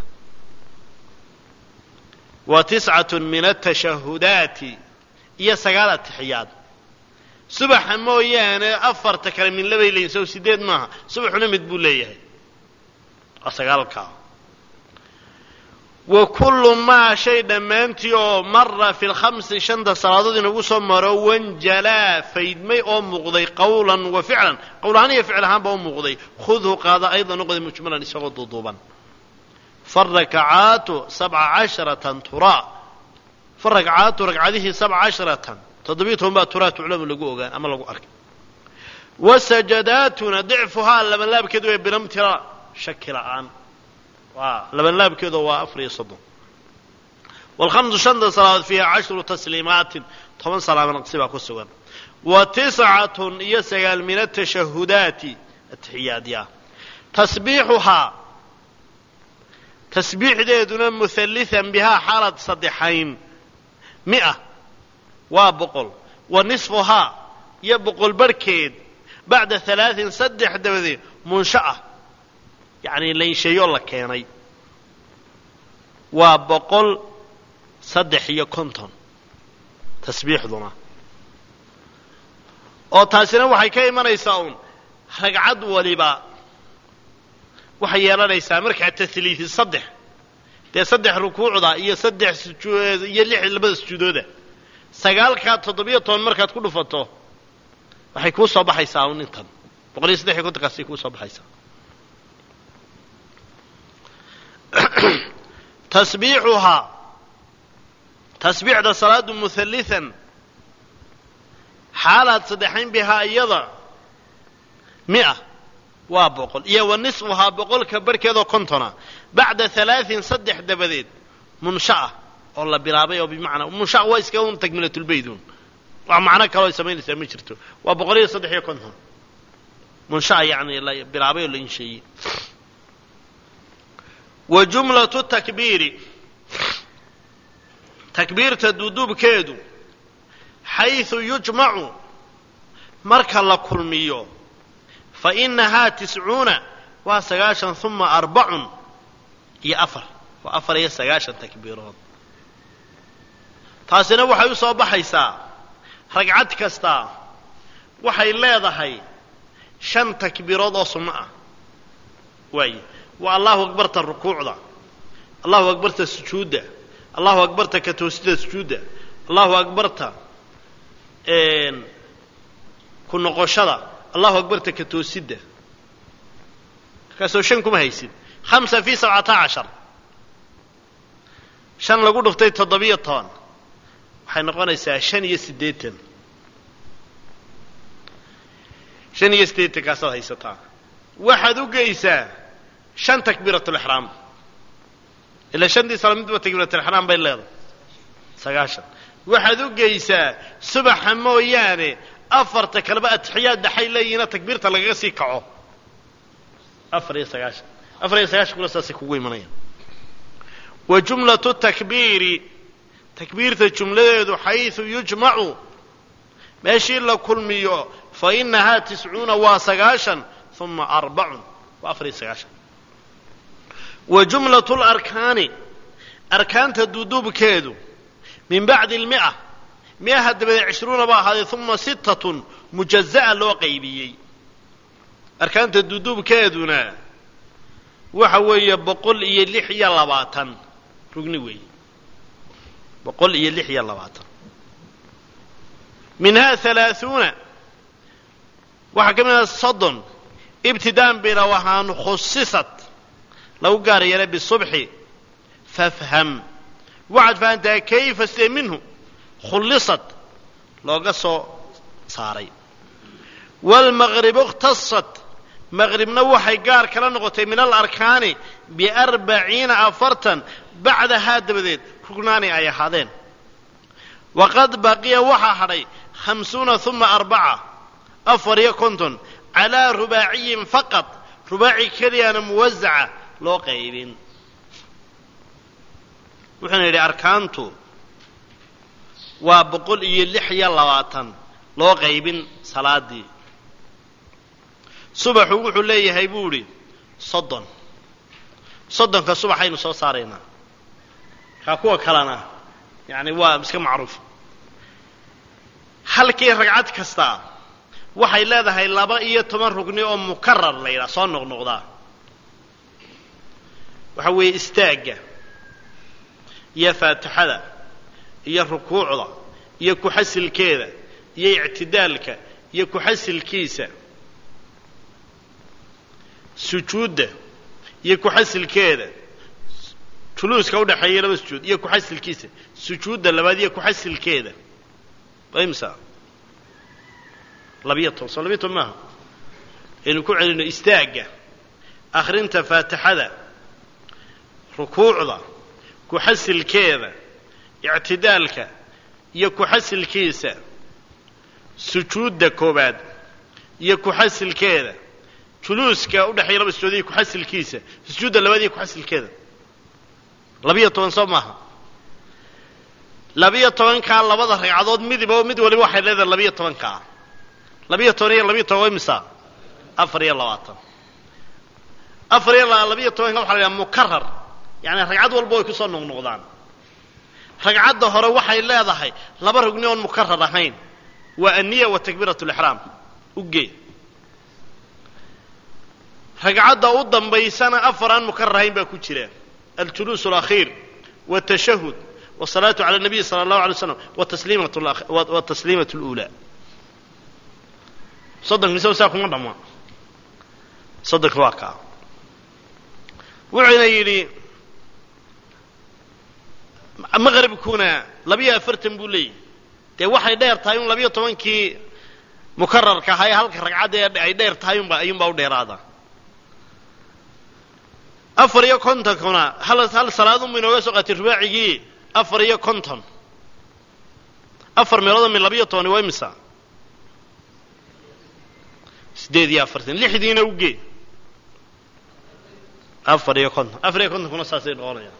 وتسعة من التشهدات هي سقالة التحيات سبح مويانا أفر تكرم من لبي اللي ينسو سيديد معها سبح نمد بوليه أسقال الكاو وكل ما شيء دمانتيو مرة في الخمس شند صلاة نقصه مروان جلا فيدمي أو مغضي قولا وفعلا قولا هني فعلها بأو مغضي خذه قاضى أيضا نقضي مجملا يسوى ضوضوبا فالركعات سبع عشرة ترى فالركعات ركعته سبع عشرة تضبيطهم بقى ترى تعلم اللقوء أما اللقوء أرك والسجداتنا ضعفها لما لا بكدوا يبنم ترى شكل عن لما لا بكدوا وأفري صدو والخمس شند صلاة فيها عشر تسليمات طبعا صلاة من نقصبها كسوا وتسعة يسجل من التشهدات التحيات تسبيحها تسبيح ديدنا مثلثا بها حالة صدحين مئة وبقل ونصفها يبقل بركيد بعد ثلاث صدح دوذي منشأة يعني لين شيء الله كيني وبقل صدح يكونتون تسبيح ذنا أو تاسنا وحي كي من يساون رقعد ولبا waxay yeelanaysaa marka tasliif saddex de saddex rukuucda iyo saddex sujuud iyo lix labada sujuudooda sagaalka toddobiyo toban markaad ku dhufato waxay ku soo baxaysaa intan boqol iyo saddex ku taqasii ku soo baxaysaa tasbiixuhaa tasbiixda salaadu muhallihan xaalaad saddexayn bihaa iyada mi'a waa boqol iyo wa nisfuhaa boqolka barhkeedoo kontona bacda halaaثin saddex dabadeed munsha'a oo la bilaabay oo bimacnaa munsha'a waa iska un takmilatulbayduun wax macno kaloo ay samaynaysaa ma jirto waa boqol iyo saddex iyo konton munsha'a yacni la bilaabay oo la insheeyey wa jumlatu takbiiri takbiirta duuduubkeedu xayثu yujmacu marka la kulmiyo fa inahaa tiscuuna waa sagaashan uma arbacun iyo afar waa afar iyo sagaashan takbiirood taasina waxay u soo baxaysaa ragcad kastaa waxay leedahay shan takbiirood oo sunno ah waaye waa allahu akbarta rukuucda allahu akbarta sujuudda allahu akbarta ka toosida sujuudda allahu akbarta ku noqoshada allahu akbarta ka toosidda markaasoo shan kuma haysid hamsa fi sabcata cashar shan lagu dhuftay toddobiyo toban waxay noqonaysaa shan iyo siddeetan shan iyo siddeetan kaasaad haysataa waxaad u geysaa shan takbiiratulixraam ilaa shantii sala midba takbiiratulixraam bay leedahay sagaashan waxaad u geysaa subaxa mooyaane afarta kaleba atixiyaad dhaxay leeyihiina takbiirta lagaga sii kaco afar iyo sagaashan afar iyo sagaashan kuna saasay kugu imanayaan wa jumlatu takbiiri takbiirta jumladeedu xayثu yujmacu meeshii la kulmiyo fa inahaa tiscuuna waa sagaashan uma arbacun waa afar iyo sagaashan wa jumlatu larkaani arkaanta duuduubkeedu min bacdi almi'a mi'aha dabadeed cishruuna baa ahaaday uma sittatun mujaza'a loo qaybiyey arkaanta duuduubkeeduna waxa weeye boqol iyo lix iyo labaatan rugni weeye boqol iyo lix iyo labaatan minhaa halaaثuuna waxaa ka mid ah soddon ibtidaa'an bila waxaan khusisat lagu gaar yeelay bisubxi fafham waxaad fahantaa kayfa sidee minhu khullisat looga soo saaray waalmaqribu ikhtasat maqribna waxay gaar kala noqotay min alarkaani biarbaciina afartan bacdahaa dabadeed rugnaani ay ahaadeen waqad baqiya waxaa hadhay khamsuuna uma arbaca afar iyo konton calaa rubaaciyin faqad rubaaci keliyaana muwasaca loo qaybin wuxuuna yidhi arkaantu waa boqol iyo lix iyo labaatan loo qaybin salaadii subaxu wuxuu leeyahay buu idhi soddon soddonka subaxaynu soo saaraynaa kaa kuwa kalena yani waa iska macruuf halkii ragcad kastaa waxay leedahay laba iyo toban rugni oo mukarar la yidhaha soo noqnoqdaa waxa weeye istaagga iyo faatixada iyo rukuucda iyo ku-xasilkeeda iyo ictidaalka iyo ku-xasilkiisa sujuudda iyo ku-xasilkeeda juluuska udhaxeeya laba sujuud iyo ku-xasilkiisa sujuudda labaad iyo ku-xasilkeeda imsa labiyo toban soo labiyo toban maaha aynu ku celino istaagga akhrinta faatixada rukuucda ku-xasilkeeda ictidaalka iyo ku-xasilkiisa sujuudda koobaad iyo ku-xasilkeeda juluuska udhexeeya laba sujuud iyo ku-xasilkiisa sujuudda labaad iyo ku-xasilkeeda labiyo toban soo maaha labiyo tobankaa labada ragcadood midiba mid waliba waxay leedahay labiyo tobankaa labiyo toban iyo labiyo toban imisa afar iyo labaatan afar iyo labiyo tobanka waxa la yidhaha mukarar yani ragcad walba way kusoo noqnoqdaan ragcadda hore waxay leedahay laba rugni oon mukarar ahayn waa anniya wa takbiirat lixraam ugee ragcadda u dambaysana afar aan mukarar ahayn baa ku jira aljuluus alakhiir watashahud wasalaatu cala nabiyi sala allahu alay slam watasliimat luulaa soddonkiisa saa kuma dhammaa soddonka waa kaa wuxuuna yidhi maqribkuna labiyo afartan buu leeyahay dee waxay dheer tahay un labiyo tobankii mukararka ahay halka ragcadda ay dheer tahay unba ayuunbaa u dheeraada afar iyo kontonkuna hal hal salaadunba inooga soo qaatay rubaacigii afar iyo konton afar meelood min labiyo toban waa imisa sideed iyo afartan lixdiina ugee afar iyo konton afar iyo kontonkuna saasay noqonayaan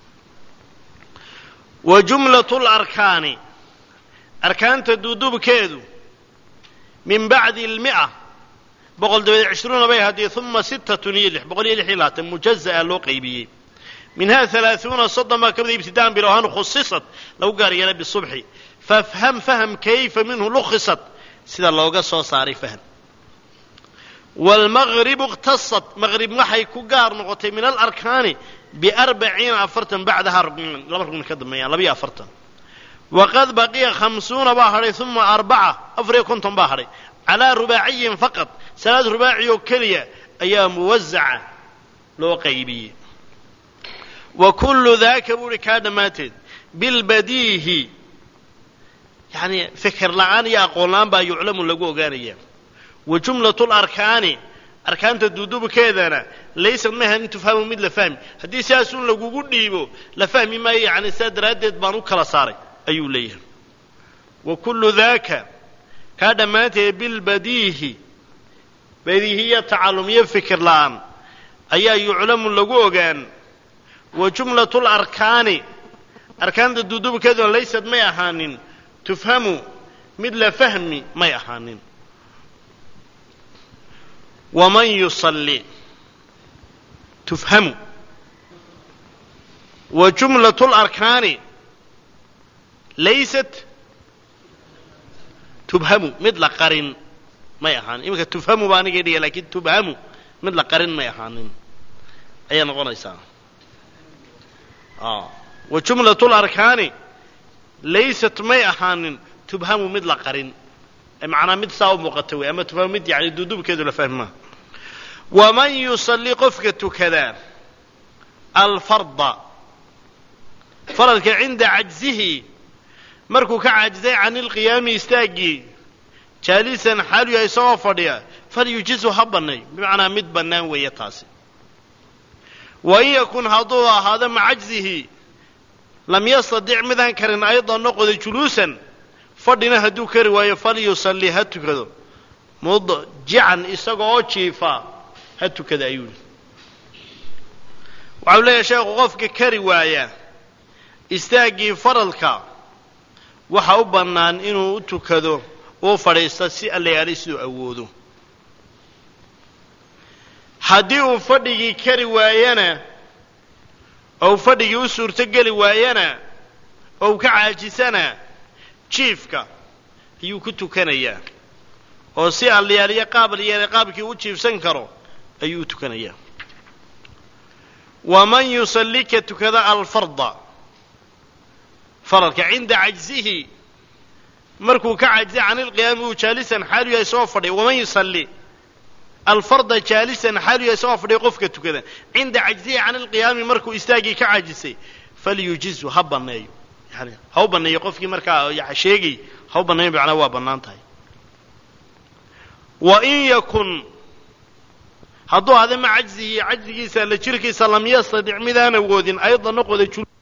wa jumlatu larkaani arkaanta duuduubkeedu min bacdi almi'a boqol dabadeed cishruuna bay haddii uma sittatun iyo lix boqol iyo lix iyo labaatan mujaza'a loo qaybiyey minhaa halaaثuuna soddon baa ka mida ibtida'an bilawhaan khusisat lagu gaar yeelay bisubxi fafham faham kayfa minhu lukhisat sida looga soo saaray fahm waalmagribu ikhtasat maqrib waxay ku gaar noqotay min alarkaani biarbaciina afartan bacdaha rugnan laba rugni ka dambeeyaan labiyo afartan waqad baqiya khamsuuna baa hadhay uma arbaca afar iyo konton baa hadhay calaa rubaaciyin faqad salaad rubaaci oo keliya ayaa muwasaca loo qaybiyey wa kullu daaka buu ihi kaa dhammaanteed bilbadiihi yani fikir la'aan iyo aqoon la'aan baa yuclamu lagu ogaanaya wa jumlatu larkaani arkaanta duuduubkeedana laysad ma ahan in tufhamu mid la fahmi haddii sidaasun lagugu dhiibo la fahmi maayo yani sidaa daraaddeed baan u kala saaray ayuu leeyahay wa kullu daaka kaa dhammaanteed bilbadiihi badiihiya tacallum iyo fikir la'aan ayaa yuclamu lagu ogaan wa jumlatu larkaani arkaanta duuduubkeeduna laysad may ahaanin tufhamu mid la fahmi may ahaanin waman yusalli tufhamu wa jumlatu larkaani laysat tubhamu mid la qarin may ahaanin iminka tufhamu baa aniga dhiga lakin tubhamu mid la qarin may ahaanin ayaa noqonaysaa wa jumlatu larkaani laysat may ahaanin tubhamu mid la qarin macnaa mid saa u muuqata wey ama tufhamu mid yani duuduubkeedu la fahmaa waman yusalli qofka tukadaa alfarda faradka cinda cajzihi markuu ka caajizay can ilqiyaami istaaggii jaalisan xaalu yahay isagoo fadhiya falyujizu ha bannay bimacnaa mid bannaan weeye taasi wa in yakun hadduu ahaado maca cajzihi lam yastadic midaan karin aydan noqoda juluusan fadhina hadduu kari waayo falyusalli ha tukado mudjican isagoo jiifa ha tukada ayuu yihi waxau leeyahay sheekhu qofka kari waaya istaaggii faradka waxa u bannaan inuu u tukado uu fadhiisto si allayaali siduu awoodo haddii uu fadhigii kari waayana ou fadhigii u suurtogeli waayana ou ka caajisana jiifka ayuu ku tukanayaa oo si allayaaliyo qaab allayaali qaabkii u jiifsan karo ayuu u tukanayaa waman yusalli ka tukada alfarda faradka cinda cajzihi markuu ka cajizay can ilqiyaami uu jaalisan xaalu yahay isagoo fadhiya waman yusalli alfarda jaalisan xaalu yahay isagoo fadhiya qofka tukada cinda cajzihi can ilqiyaami markuu istaaggii ka cajisay falyujizu ha banneeyo yani ha u banneeyo qofkii markaa sheegay ha u banneeyo macnaa waa bannaan tahay wa in yakun hadduu hada ma cajzihi cajzigiisa la jirkiisa lam yastadic midaan awoodin aydan noqoda